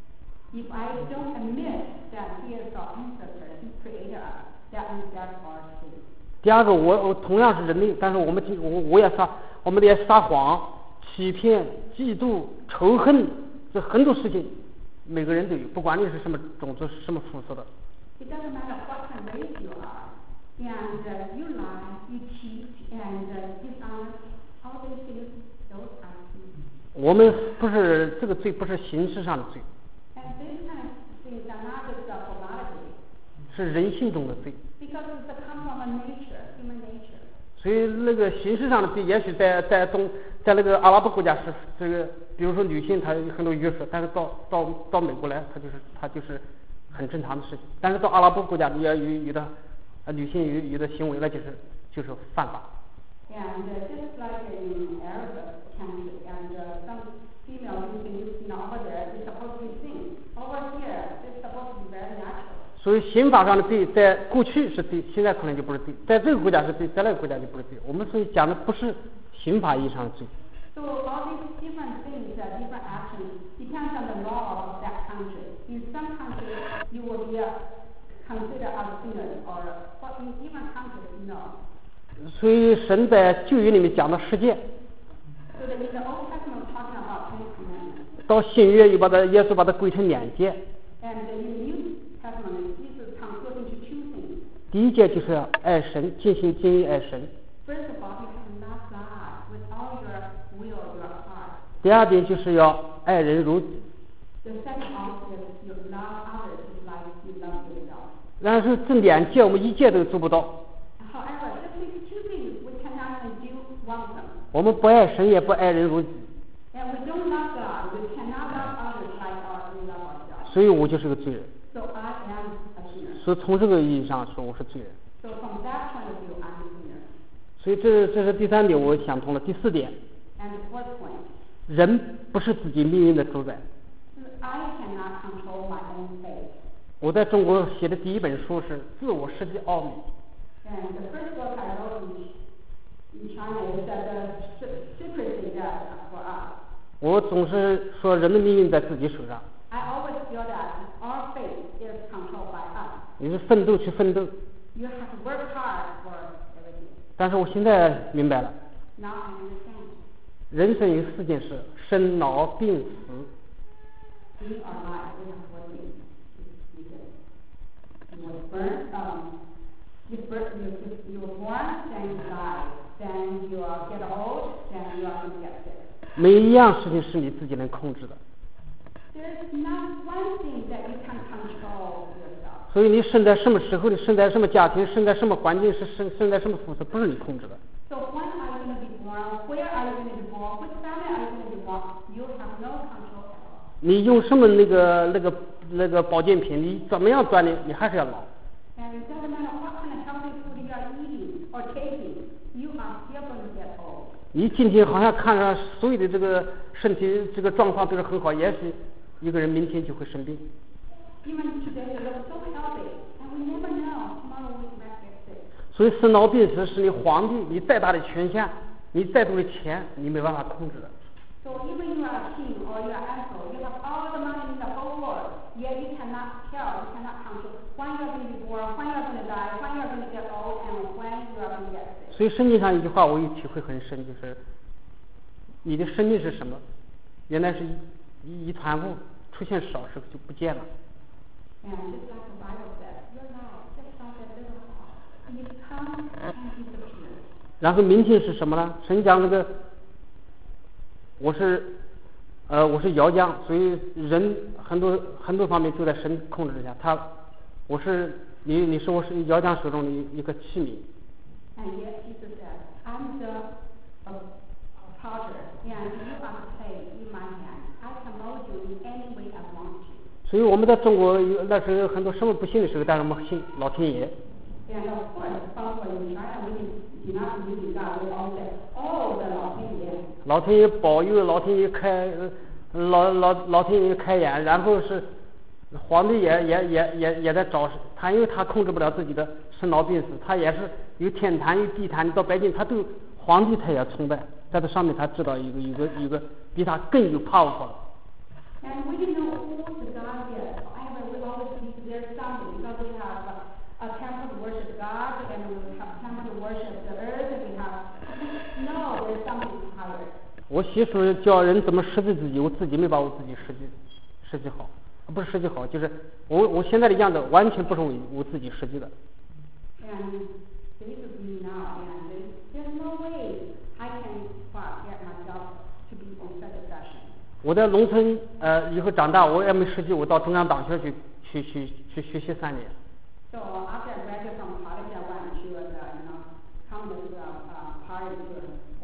If I don't admit that He is our ancestor, He created us, that means that's our sin. 第二个，我我同样是人类，但是我们我我也撒，我们也撒谎、欺骗、嫉妒、仇恨，这很多事情，每个人都有，不管你是什么种族、什么肤色的。 It doesn't matter what kind of race you are, and uh, you lie, you cheat, and uh, dishonest, all these things, those are sins. 我们不是这个罪，不是形式上的罪， And these kind of things are not just a formality, 是人性中的罪。 because it's a come from a nature, human nature. 所以那个形式上的比，也许在在东在那个阿拉伯国家是这个，比如说女性她有很多约束，但是到到到美国来，她就是她就是很正常的事情。但是到阿拉伯国家，你要有有的呃女性有有的行为，那就是就是犯法。 And uh, just like in Arab country, and uh, some female using, you know, over there is supposed to be seen. Over here, it's supposed to be very natural. 所以刑法上的罪，在过去是罪，现在可能就不是罪，在这个国家是罪，在那个国家就不是罪。我们所以讲的不是刑法意义上的罪。 So all these different things, uh, different actions, depends on the law of that country. In some countries, you will be uh, considered as sinners, or but in different countries, no. 所以神在旧约里面讲的十诫， So that in the Old Testament, talking about Ten Commandments. 到新约又把它耶稣把它归成两诫。 And in the New Testament, Jesus comes into two things. 第一诫就是要爱神，尽心尽意爱神。 First of all, you have to love God with all your will, your heart. 第二点就是要爱人如己。 The second also is you love others like you love yourself. 但是这两诫我们一诫都做不到。 However, just these two things, we cannot do one of them. 我们不爱神，也不爱人如己， And we don't love God, we cannot love others like our, we love ourselves. 所以我就是个罪人。 So I am a sinner. 所以从这个意义上说，我是罪人。 So from that point of view, I'm a sinner. 所以这这是第三点，我想通了。第四点， And the fourth point, 人不是自己命运的主宰。 I cannot control my own fate. 我在中国写的第一本书是《自我世界奥秘》。 And the first book I wrote in, in China is that the secrecy that for us. 我总是说人的命运在自己手上。 I always feel that our fate is controlled by us. 你是奋斗去奋斗， You have to work hard for everything. 但是我现在明白了， Now I understand. 人生有四件事：生、老、病、死。 In our life, we have four things. You can, you were born, um, you, birth, you, you, you were born, then you die, then you uh, get old, then you are going to get sick. 每一样事情是你自己能控制的， There's not one thing that you can control yourself. 所以你生在什么时候，你生在什么家庭，生在什么环境，是生生在什么肤色，不是你控制的。 So when are you going to be born? Where are you going to be born? Which family are you going to be born? You have no control at all. 你用什么那个那个那个保健品，你怎么样锻炼，你还是要老。 And it doesn't matter what kind of healthy food you are eating or taking, you are still going to get old. 你今天好像看着所有的这个身体这个状况都是很好，也许一个人明天就会生病。 Even today you look so healthy, and we never know tomorrow we might get sick. 所以生老病死是你皇帝，你再大的权限，你再多的钱，你没办法控制的。 So even you are a king or you are emperor, you have all the money in the whole world, yet you cannot tell, you cannot control when you are going to be born, when you are going to die, when you are going to get old, and when you are going to get sick. 所以圣经上一句话我也体会很深，就是你的生命是什么？原来是一一一团雾，出现少时候就不见了。 And just like the Bible says, your life just like a little cloud, and it comes and disappears. 然后明天是什么呢？神讲这个，我是呃我是窑匠，所以人很多很多方面都在神控制之下。他我是你你是我是窑匠手中的一一个器皿。 And yet Jesus said, I'm the uh, potter, and you are the clay in my hand. I can mold you in any way I want you. 所以我们在中国有那时候有很多什么不信的时候，但是我们信老天爷。 And of course, some people in China, we do not believe in God. We all say, oh, the 老天爷. 老天爷保佑，老天爷开老老老天爷开眼，然后是皇帝也也也也也在找他，因为他控制不了自己的生老病死，他也是有天坛有地坛，你到北京他都皇帝他也崇拜，在这上面他知道一个一个一个比他更有 powerful。 And we didn't know who the God is. However, we always believe there's something because we have a, a temple to worship God, and we have temple to worship the earth, and we have no, there's something higher. 我写书教人怎么实际自己，我自己没把我自己实际实际好，不是实际好，就是我我现在的样子完全不是我我自己实际的。 And basically now, and there's, there's no way I can uh, get myself to be in such a fashion. 我在农村呃以后长大，我也没实际，我到中央党学去去去去学习三年。 So after I graduated from college, I went to the you know communist uh, uh,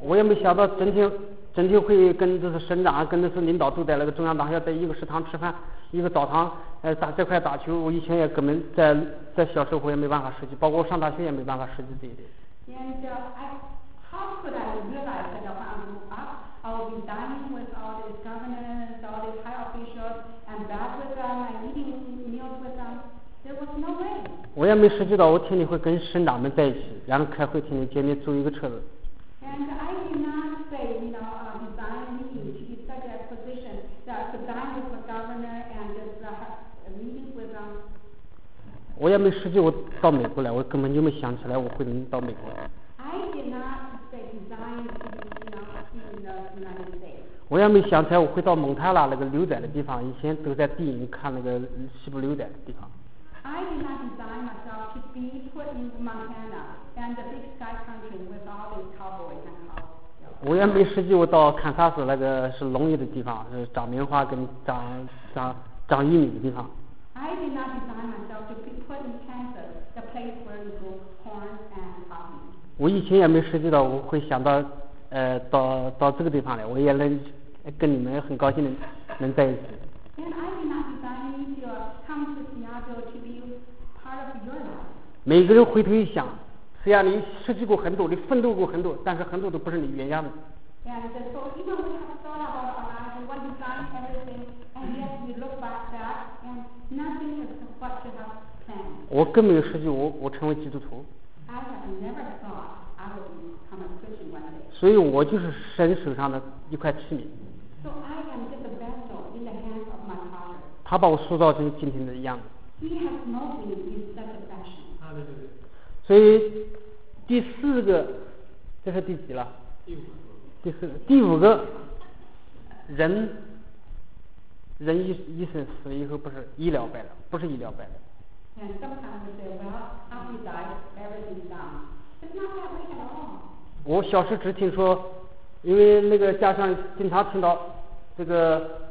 我也没想到整天整天会跟这是省长跟这是领导都在那个中央大学在一个食堂吃饭，一个澡堂呃打这块打球，我以前也根本在在小时候我也没办法实际，包括我上大学也没办法实际这一点。 And uh, I, how could I realize that when I grew up, I would be dining with all these governors, all these high officials, and back with them, and eating meals with them? There was no way. 我也没实际到我天天会跟省长们在一起，然后开会天天见面坐一个车子。 And I did not say, you know, uh, design me to be such a position that to dine with the governor and just uh, have meetings with them. 我也没实际我到美国来，我根本就没想起来我会能到美国。 I did not say design to be, you know, in the United States. 我也没想起来我会到蒙塔拉那个牛仔的地方，以前都在电影看那个西部牛仔的地方。 I did not design myself to be put in Montana and the big sky country with all these cowboys and cowboys. 我也没实际我到堪萨斯那个是农业的地方，是长棉花跟长长长玉米的地方。 I did not design myself to be put in Kansas, the place where you grow corn and cotton. 我以前也没实际到我会想到呃到到这个地方来，我也能跟你们很高兴的能在一起。 And I did not design me to uh, come to Seattle to be part of your life. 每个人回头一想，虽然你失去过很多，你奋斗过很多，但是很多都不是你原样的。 And uh, so even we have thought about our life and what designed everything, and yet we look back back and nothing is what you have planned. 我更没有实际我我成为基督徒， I have never thought I would become a Christian one day. 所以我就是神手上的一块器皿， So I am just a vessel in the hands of my Father. 他把我塑造成今天的样子。 He has molded me in such a fashion. 所以第四个，这是第几了？第四个，第五个，人人一一生死了以后不是一了百了，不是一了百了。 And sometimes we say, well, after we die, everything's done. It's not that way at all. 我小时只听说，因为那个家乡经常听到这个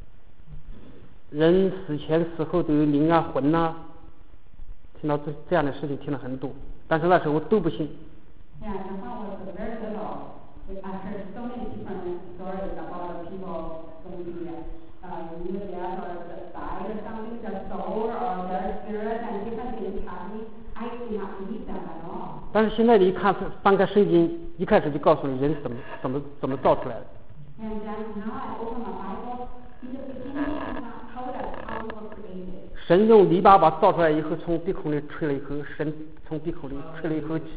人死前死后都有灵啊魂呐、啊，听到这这样的事情听了很多，但是那时候我都不信。 And when I was very little, I heard so many different stories about the people going to be uh, near death or the side or something, their soul or their spirit and different things happening. I did not believe them at all. 但是现在你一看翻开圣经，一开始就告诉你人是怎么怎么怎么造出来的。 And then now I open my Bible, in the beginning God told us how we were created. 神用泥巴把造出来以后，从鼻孔里吹了一口，神从鼻孔里吹了一口气。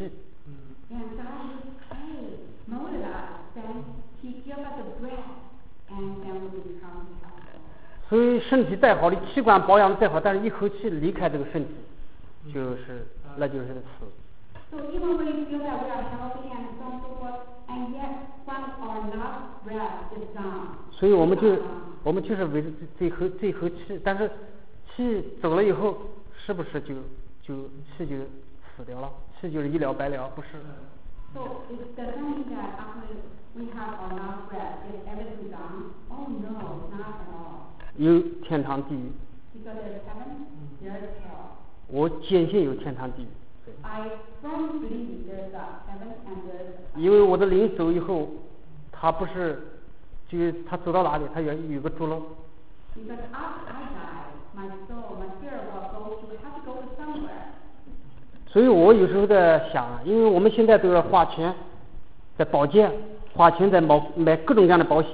And God prayed, molded us, then He gave us a breath, and then we become healthy. 所以身体再好，你器官保养的再好，但是一口气离开这个身体，就是那就是死。 So even when you feel that we are healthy and so on and so forth, and yet when our last breath is gone. 所以我们就我们就是围着这一口这一口气，但是气走了以后，是不是就就气就死掉了？气就是一了百了，不是？ So it doesn't mean that after we have our last breath, is everything done? Oh no, not at all. 有天堂地狱， Because there's heaven, there's hell. 我坚信有天堂地狱。 I firmly believe there's a heaven and there's 因为我的灵走以后，他不是，就他走到哪里，他有有个住了。 because after I die, my soul, my spirit will go to have to go to somewhere. 所以我有时候在想，因为我们现在都要花钱在保健，花钱在买买各种各样的保险。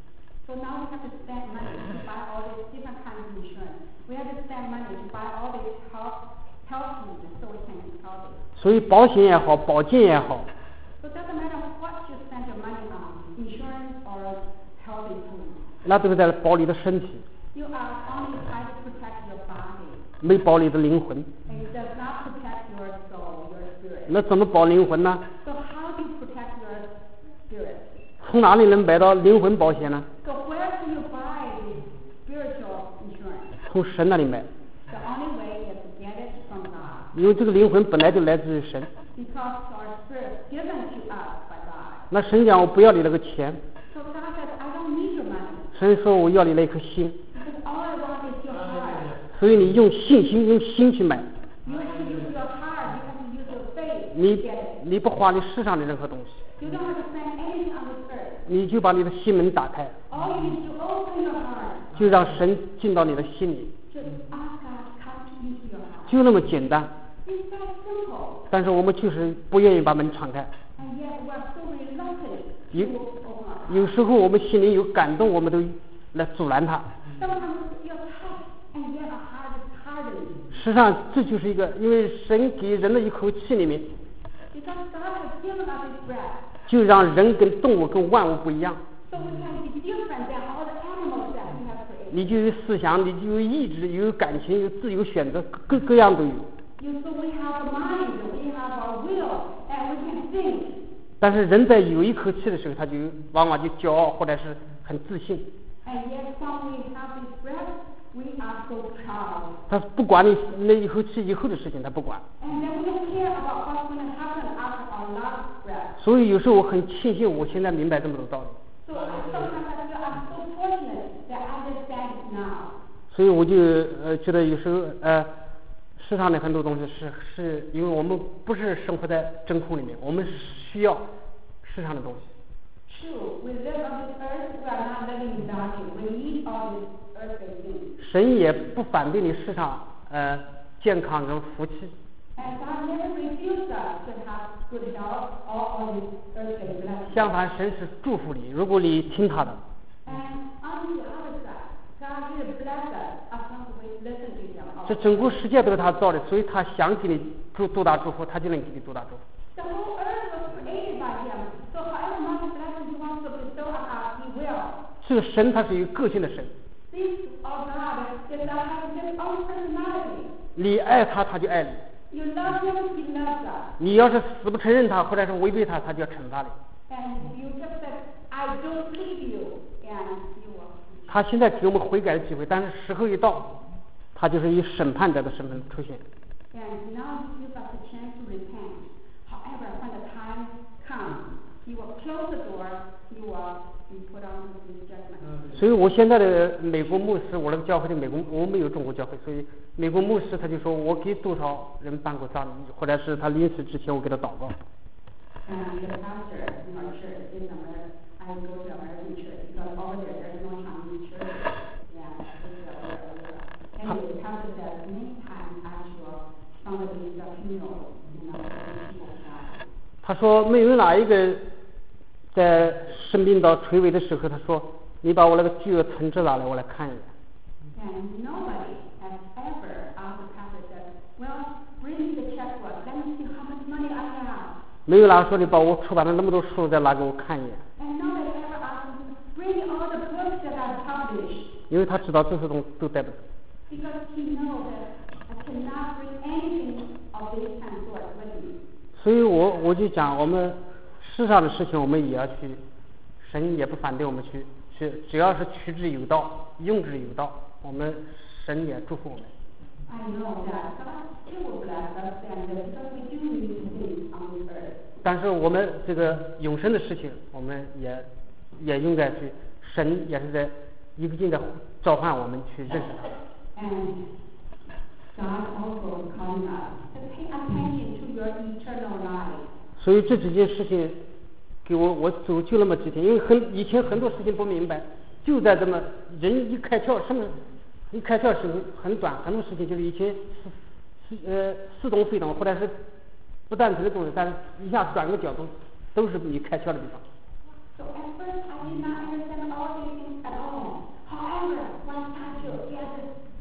So now we have to spend money to buy all these different kinds of insurance. We have to spend money to buy all these health health needs so we can be healthy. 所以保险也好，保健也好， So it doesn't matter what you spend your money on, insurance or healthy food. 那都是在保你的身体， You are only trying to protect your body. 没保你的灵魂。 And it does not protect your soul, your spirit. 那怎么保灵魂呢？ So how do you protect your spirit? 从哪里能买到灵魂保险呢？ So where can you buy the spiritual insurance? 从神那里买， The only way is to get it from God. 因为这个灵魂本来就来自于神。 Because our spirit is given to us by God. 那神讲我不要你那个钱， So God says, I don't need your money. 神说我要你那颗心， Because all I want is your heart. 所以你用信心用心去买， You have to use your heart. You have to use your faith 你 to get it. 你不花你世上的任何东西。 You don't have to spend anything 你就把你的心门打开， All you need to open your heart. 就让神进到你的心里， Just ask God come into your heart. 就那么简单。 It's that simple. 但是我们就是不愿意把门敞开， And yet we're so reluctant You- to open our heart. 有时候我们心里有感动，我们都来阻拦它。 Sometimes we feel touched, and yet our heart is hardened. 实际上这就是一个，因为神给人的一口气里面， Because God has given us His breath. 就让人跟动物跟万物不一样。 So we can be different than all the animals that He has created. 你就有思想，你就有意志，有感情，有自由选择，各各样都有。 You, so we have a mind, we have our will, and we can think. 但是人在有一口气的时候，他就往往就骄傲，或者是很自信。 And yet when we have this breath, we are so proud. 他不管你那一口气以后的事情，他不管。 And then we don't care about what's going to happen after our last breath. 所以有时候我很庆幸，我现在明白这么多道理。 So sometimes I feel I'm so fortunate that I understand it now. 所以我就呃觉得有时候呃世上的很多东西是是因为我们不是生活在真空里面，我们需要世上的东西。 True, we live on this earth, we are not living in vacuum. We need all these earthly things. 神也不反对你世上呃健康跟福气， And God never refused us to have good health or all these earthly blessings. 相反神是祝福你，如果你听他的。 And on the other side, God will bless us as long as we listen to Him. 这整个世界都是他造的，所以他想给你多多大祝福，他就能给你多大祝福。 The whole earth was created by Him. So however much blessing He wants to bestow on us, He will. 这个神他是有个性的神， This of God is that has His own personality. 你爱他他就爱你， You love Him, He loves us. 你要是死不承认他或者是违背他，他就要惩罚你。 And you just said, I don't believe you, and you will. 他现在给我们悔改的机会，但是时候一到，他就是以审判者的身份出现。 And now He gives us a chance to repent. However, when the time comes, He will close the door, He will be put on His judgment. 所以我现在的美国牧师，我那个教会的美国，我没有中国教会，所以美国牧师他就说我给多少人办过葬礼，或者是他临死之前我给他祷告。 And the pastor in our church in America, I go to American church because over there there's no Chinese church. Yeah, it's uh, and the pastor said many times actual somebody's funeral, you know, people die. 他说没有哪一个在生病到垂危的时候，他说你把我那个巨额存折拿来，我来看一眼。 And nobody has ever asked the pastor said, well, bring me the checkbook, let me see how much money I have. 没有哪个说你把我出版的那么多书再拿给我看一眼， And nobody ever asked him, bring me all the books that I've published. 因为他知道这些东西都带不走。 Because he knows that I cannot bring anything of this kind sort with me. 所以我我就讲，我们世上的事情我们也要去，神也不反对我们去去，只要是取之有道，用之有道，我们神也祝福我们。 I know that God still will bless us and because we do need things on this earth. 但是我们这个永生的事情，我们也也应该去，神也是在一个劲的召唤我们去认识他。 And God also is calling us to pay attention to your eternal life. 所以这几件事情给我我走就那么几天，因为很以前很多事情不明白，就在这么人一开窍，什么一开窍时候很短，很多事情就是以前似似呃似懂非懂，或者是不但这个东西，但是一下转个角度，都是你开窍的地方。 So at first I did not understand all these things at all. However, when I start to get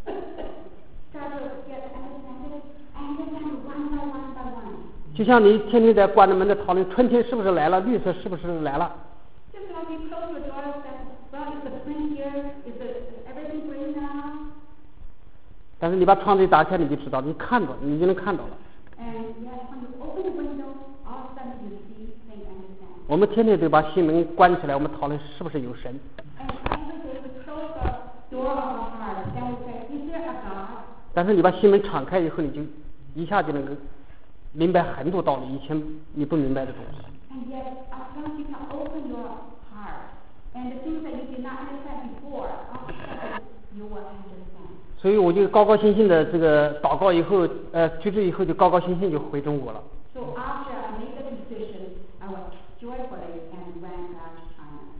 start to get understand it, I understand one by one by one. 就像你天天在关着门的讨论，春天是不是来了，绿色是不是来了？ Just like you close your door and say, well, is the spring here? Is it everything green now? 但是你把窗子一打开，你就知道，你看到，你就能看到了。 And yes, when you open the window, all of a sudden you see and understand. 我们天天都把心门关起来，我们讨论是不是有神。 And every day we close the door of our heart, then we say, is there a God? 但是你把心门敞开以后，你就一下就能够明白很多道理，以前你不明白的东西。 And yet, as long as you can open your heart, and the things that you did not understand before, all of a sudden you will understand. 所以我就高高兴兴的这个祷告以后，呃，决志以后就高高兴兴就回中国了。 So after I made the decision, I was joyfully and went back to China.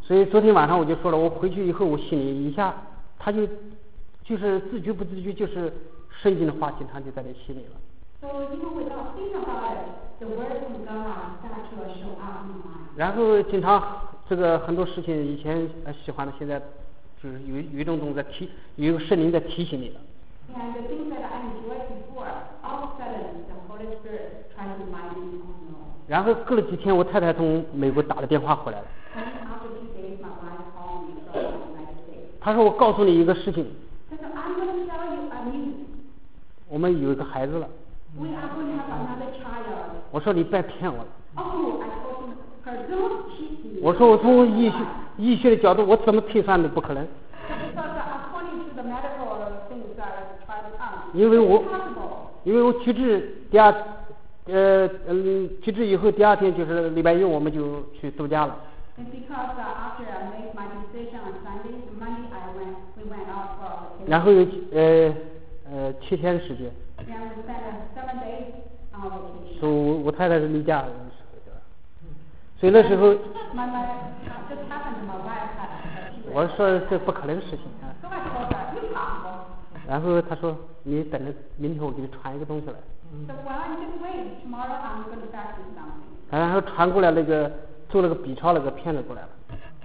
所以昨天晚上我就说了，我回去以后我心里一下，他就就是自觉不自觉，就是圣经的话经常就在你心里了。 So even without thinking about it, the words from God start to show up in your mind. 然后经常这个很多事情以前呃喜欢的，现在就是有有一种东西在提，有一个圣灵在提醒你了。 And the things that I enjoyed before, all of a sudden the Holy Spirit tries to remind me, oh no. 然后过了几天，我太太从美国打了电话回来了。 And after two days, my wife called me from the United States. 她说我告诉你一个事情， She said, I'm going to tell you a news. 我们有一个孩子了。 We are going to have another child. 我说你别骗我了。 Oh, I told her, don't cheat me. 我说我从医学医学的角度，我怎么推算都不可能。 Because according to the medical things that try to come, 因为我 it's impossible. 因为我去治第二呃嗯去治以后第二天就是礼拜一我们就去度假了。 And because uh, after I made my decision on Sunday, Monday I went, we went out for a vacation. 然后有呃呃七天时间。 And we spent uh, seven days on vacation. 所以我我太太是例假的，所以那时候 My, my, just happened to my wife had a period. 我说这不可能的事情啊。 So I told her, impossible. 然后他说你等着明天我给你传一个东西来。 So well, I'm just wait. Tomorrow I'm going to fax you something. 然后传过来那个做了个 B 超那个片子过来了。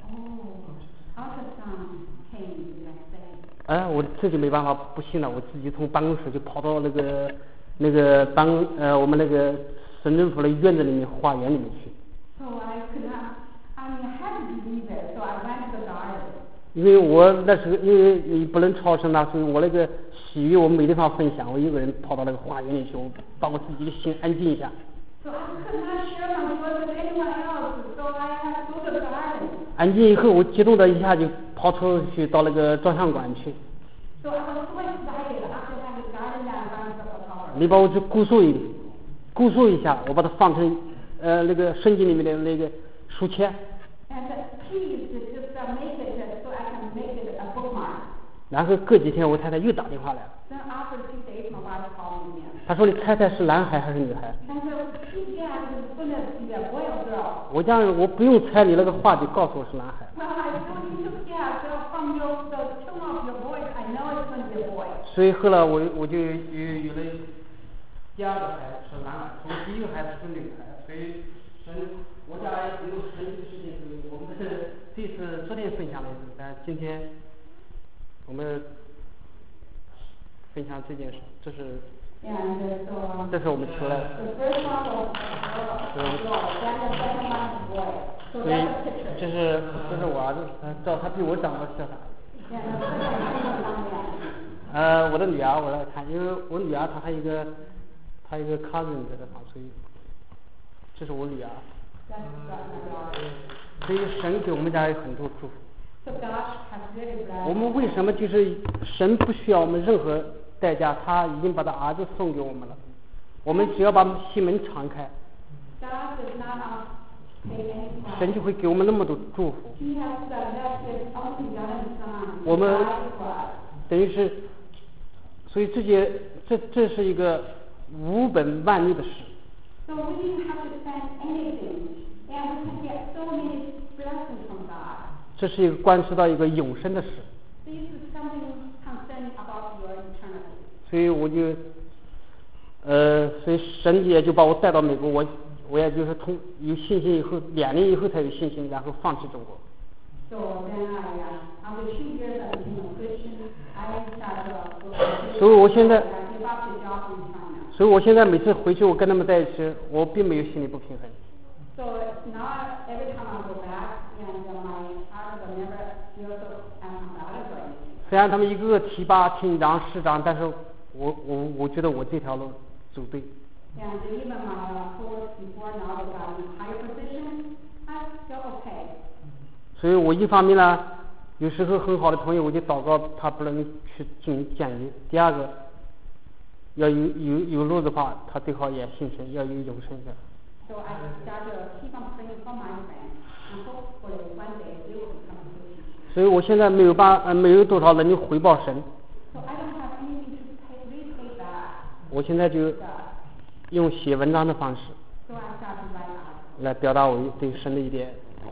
Oh, ultrasound came the next day. 哎，我自己没办法不信了，我自己从办公室就跑到那个那个办呃我们那个省政府的院子里面花园里面去。 So I could not, I mean, I had to believe it. So I went to the garden. 因为我那时候因为你不能超生啊，所以我那个喜悦我没地方分享，我一个人跑到那个花园里去，我把我自己的心安静一下。 So I could not share my joy with anyone else. So I had to go to the garden. 安静以后，我激动的一下就跑出去到那个照相馆去。 So I was so excited after having garden and running for the power. 你把我去估数一估数一下，我把它放成呃那个圣经里面的那个书签。 And please just uh, make it so I can make it a bookmark. 然后过几天我太太又打电话来了， Then after two days, my wife called me again. 她说你猜猜是男孩还是女孩？ And so she said it's going to be a boy or girl. 我这样我不用猜你那个话就告诉我是男孩。 Well, I don't need to guess. So from your, the tone of your voice, I know it's going to be a boy. 所以后来我我就有有了第二个孩子是男孩，从第一个孩子是女孩，所以神我家也没有神奇的事情，所以我们是这次昨天分享了一次，但今天我们分享这件事，这是 And uh, so 这是我们求来的。 the first one was a girl, then the second one was a boy. So 所以 that's a picture. 这是这是我儿子，他照他比我长得叫啥？ And the second one was a man. 呃，我的女儿我来看，因为我女儿她还有一个她有一个 cousin 在这旁，所以这是我女儿。 That's, that's my daughter. 所以神给我们家有很多祝福。 So God has really blessed. 我们为什么就是神不需要我们任何代价，他已经把他儿子送给我们了，我们只要把心门敞开， God does not uh, pay any price. 神就会给我们那么多祝福。 He has uh, left his only begotten son. 我们 to die for us. 等于是，所以这些这这是一个无本万利的事。 So we didn't have to spend anything, and we can get so many blessings from God. 这是一个关系到一个永生的事， This is something concerning about your eternity. 所以我就，呃，所以神也就把我带到美国，我我也就是通有信心以后，两年以后才有信心，然后放弃中国。 So then I, uh, after two years of being a Christian, I started uh, 所以我现在， I gave up the job in China. 所以我现在每次回去，我跟他们在一起，我并没有心里不平衡。 So now every time I go back, and uh, my heart will never feel so unbothered or anything. 虽然他们一个个提拔、厅长、市长，但是我我我觉得我这条路走对。 And even my uh, course before now they got in higher position, I feel okay. 所以我一方面呢，有时候很好的朋友，我就祷告他不能去进行监狱。第二个，要有有有路的话，他最好也信神，要有永生的。 So I started to keep on praying for my friends, and hopefully one day they will become Christians. 所以我现在没有办呃没有多少能力回报神， So I don't have anything to pay, repay back 我现在就 God. 用写文章的方式 So I started to write articles. 来表达我对神的一点回报。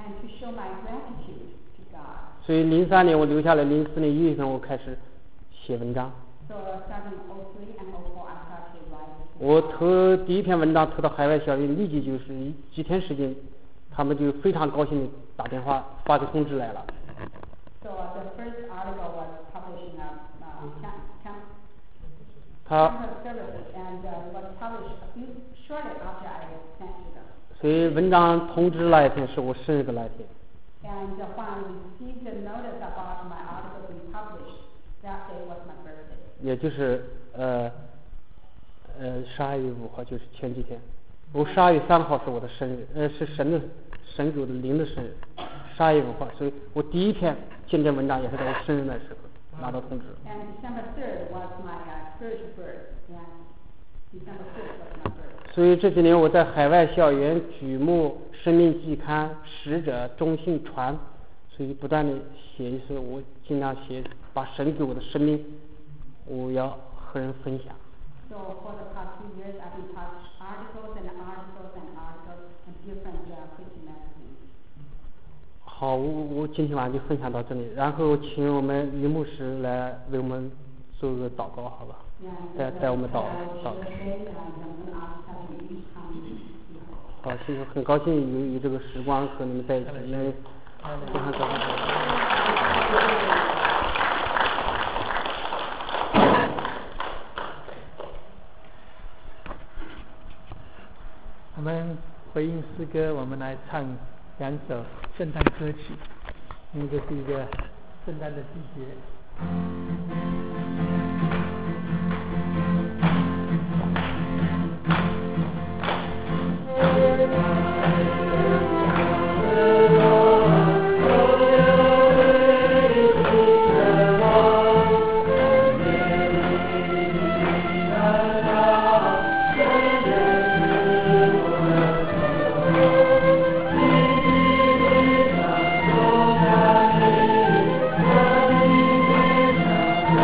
and to show my gratitude to God. 所以零三年我留下来，零四年一月份我开始写文章。 So starting oh three and oh four, I started writing. 我投第一篇文章投到海外校园，立即就是几天时间，他们就非常高兴的打电话发个通知来了。 So the first article was published in a uh, camp, camp, 他 campus services and uh, was published a few, shortly after I sent to them. 所以文章通知那一天是我生日的那一天。 And uh, when I received the notice about my article being published, that day was my birthday. 也就是呃呃十二月五号，就是前几天。我十二月三号是我的生日，呃是神的神主的灵的生日，十二月五号，所以我第一篇见证文章也是在我生日那时候拿到通知。 And December third was my uh, spiritual birth. And December fifth was my birth. 所以这几年我在海外校园举目生命季刊使者中信传，所以不断的写一些，我尽量写把神给我的生命，我要和人分享。 So for the past two years, I've been publishing articles and articles and articles in different uh, Christian magazines. 好，我我今天晚上就分享到这里，然后请我们于牧师来为我们做个祷告，好吧？带带我们祷祷。好，谢谢，很高兴有有这个时光和你们在一起，因为非常高兴。 我们回应诗歌，我们来唱两首圣诞歌曲，因为这是一个圣诞的季节。 Thank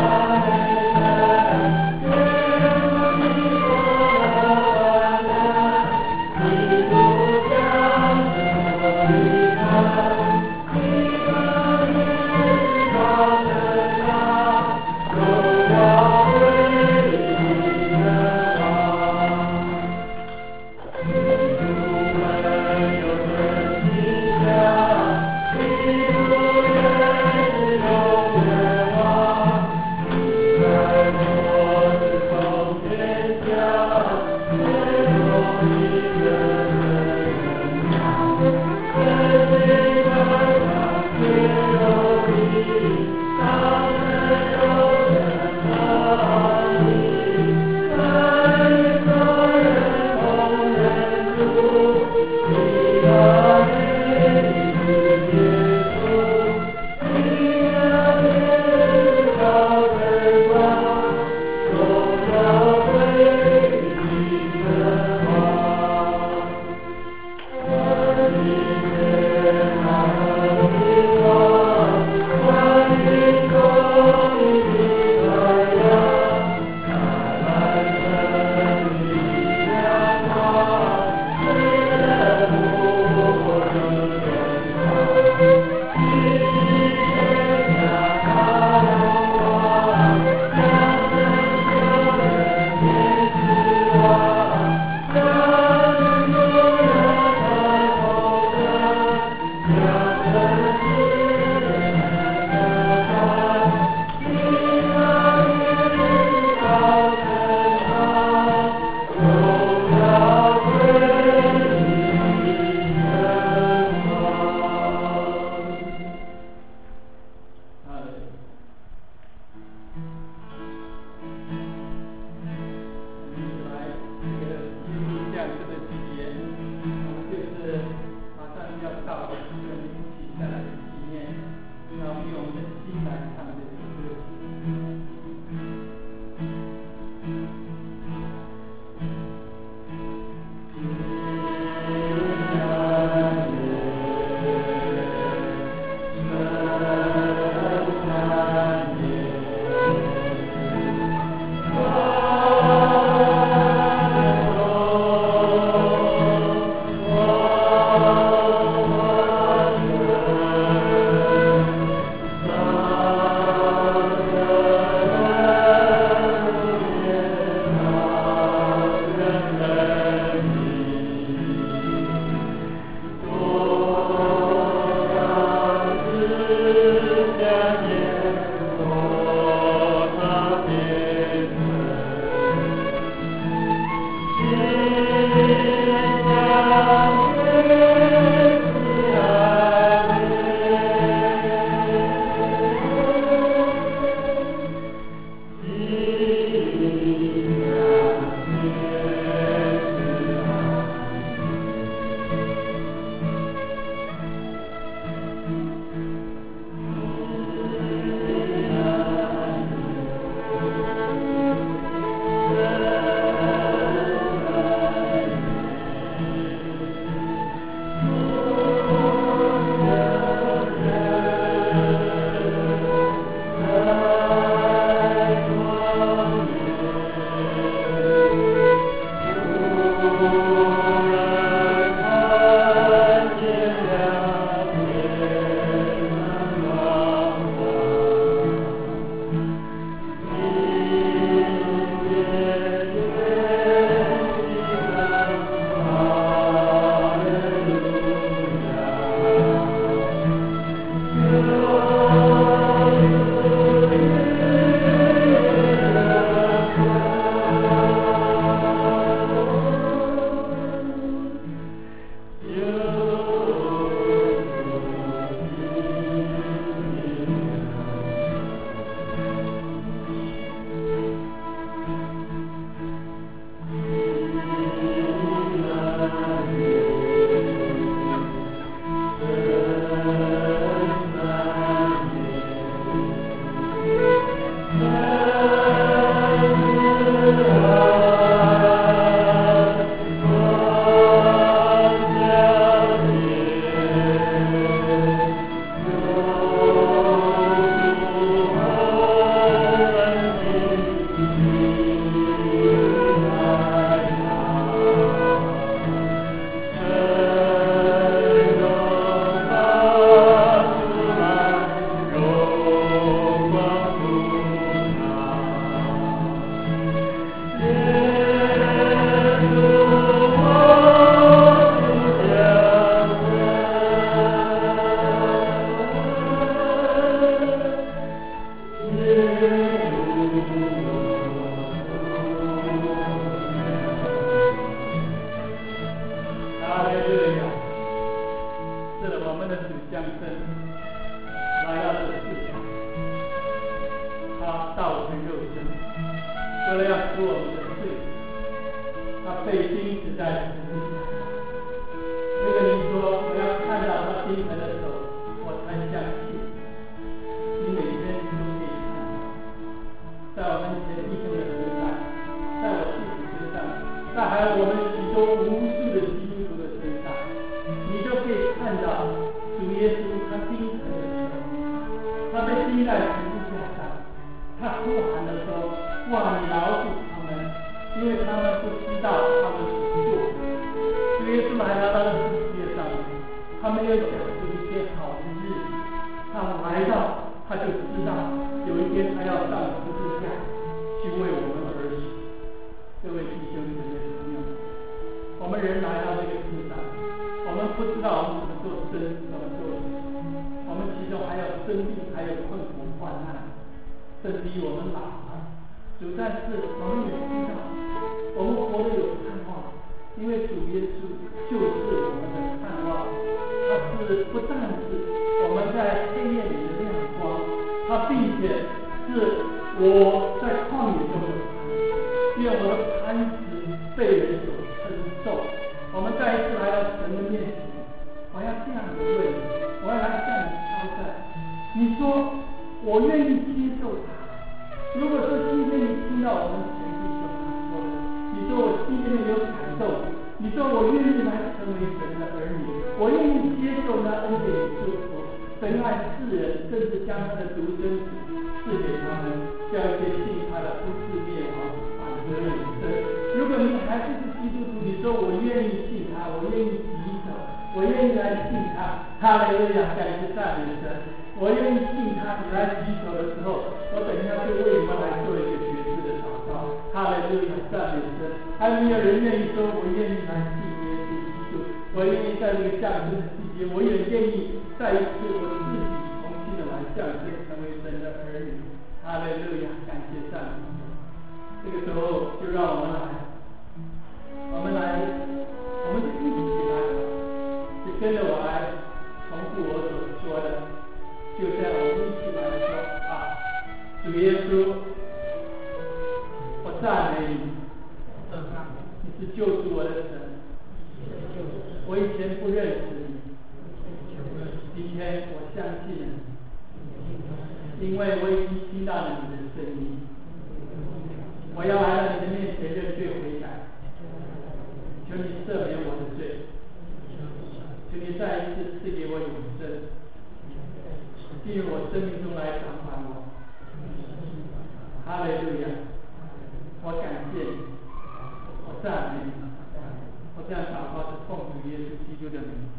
道成肉身，为了要使我们的罪，他被钉死在十字架上。如果你说我要看到他钉痕的手，我才相信。你每天都可以看到，在我们前弟兄的身上，在我自己身上，在还有我们许多无数的基督徒的身上，你都可以看到主耶稣他钉痕的手，他被钉在十字架上，他呼喊的说：哇，你饶恕他们，因为他们不知道他们所做的。主耶稣来到他的世界上，他没有讲出一些好的日子，他来到他就知道有一天他要上十字架去为我们而死。各位弟兄姐妹朋友，我们人来到这个世上，我们不知道我们怎么做生，怎么做死，我们其中还有生病，还有困苦患难，甚至于我们老了。主，但是我们也知道，我们活得有盼望，因为主耶稣就是我们的盼望。他是不但是我们在黑夜里的亮光，他并且是我在旷野中的磐石，因为我的磐石被人所称颂。我们再一次来到神的面前，我要这样子问你，我要来向你挑战。你说我愿意接受他。如果说今天你听到我们前弟兄他说的，你说我心里面有感动，你说我愿意来成为神的儿女，我愿意接受那恩典与祝福。神爱世人，甚至将他的独生子赐给他们，叫一些信他的不至灭亡，反得永生。如果你还不是基督徒，你说我愿意信他，我愿意举手，我愿意来信他，哈利路亚，感谢赞美神。我愿意信他，你来举手的时候，我等一下就为你们来做一个决志的祷告。哈利路亚，赞美神。还没有人愿意说，我愿意来信耶稣基督，我愿意在这个降生的季节，我也愿意再一次我自己重新的来降生，成为神的儿女。哈利路亚，感谢赞美神。这个时候就让我们来，我们来，我们就一起来，就跟着我来重复我所说的。就这样，我们一起来说啊，主耶稣，我赞美你，你是救赎我的神。我以前不认识你，今天我相信了你，因为我已经听到了你的声音。我要来到你的面前认罪悔改，求你赦免我的罪，求你再一次赐给我永生。进入我生命中来掌管我。哈利路亚！我感谢你，我赞美你，我这样祷告是奉主耶稣基督的名。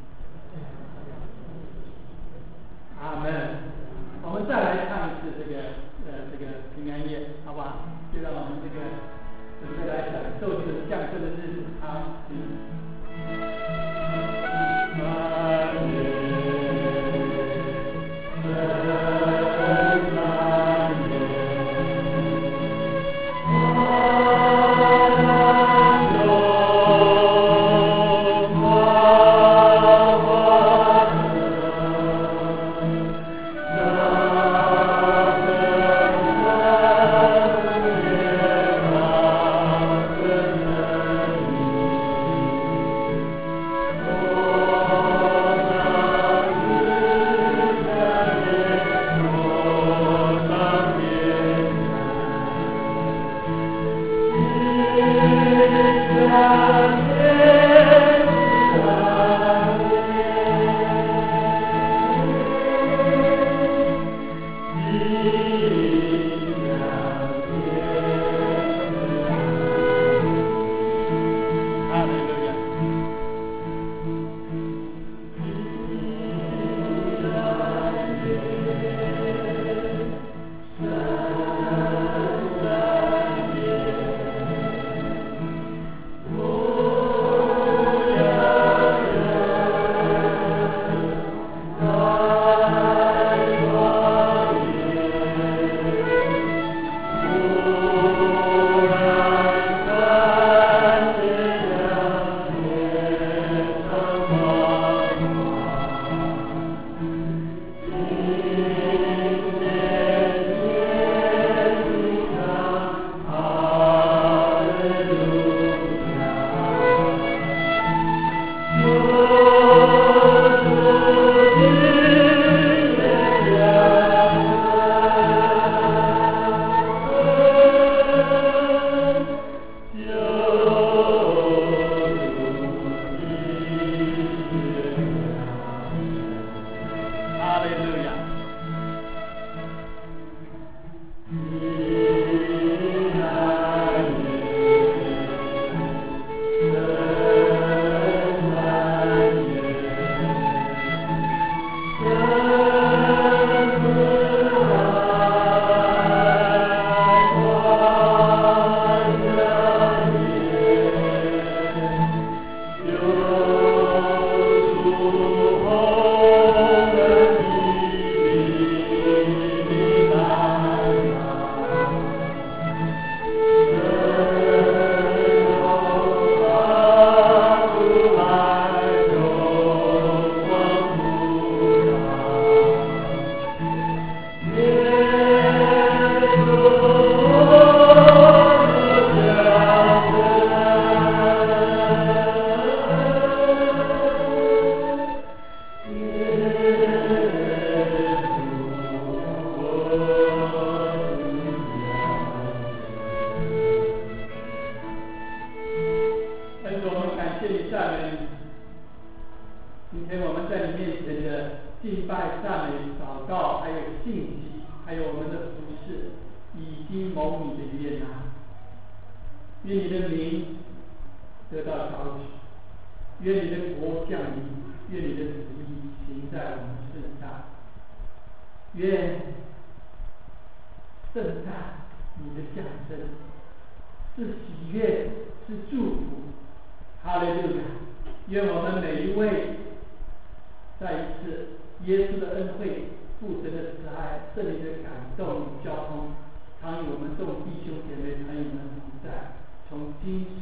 阿门。我们再来唱一次这个呃这个平安夜，好不好？就让我们这个准备来享受这个降生的日子。好，嗯。 敬拜、赞美、祷告，还有信息，还有我们的服事，已经蒙你的悦纳。愿你的名得到高举，愿你的国降临，愿你的旨意行在我们身上。愿圣诞你的降生是喜悦，是祝福。哈利路亚！愿我们每一位再一次耶稣的恩惠、父神的慈爱、圣灵的感动与交通，常与我们众弟兄姐妹朋友们同在，从今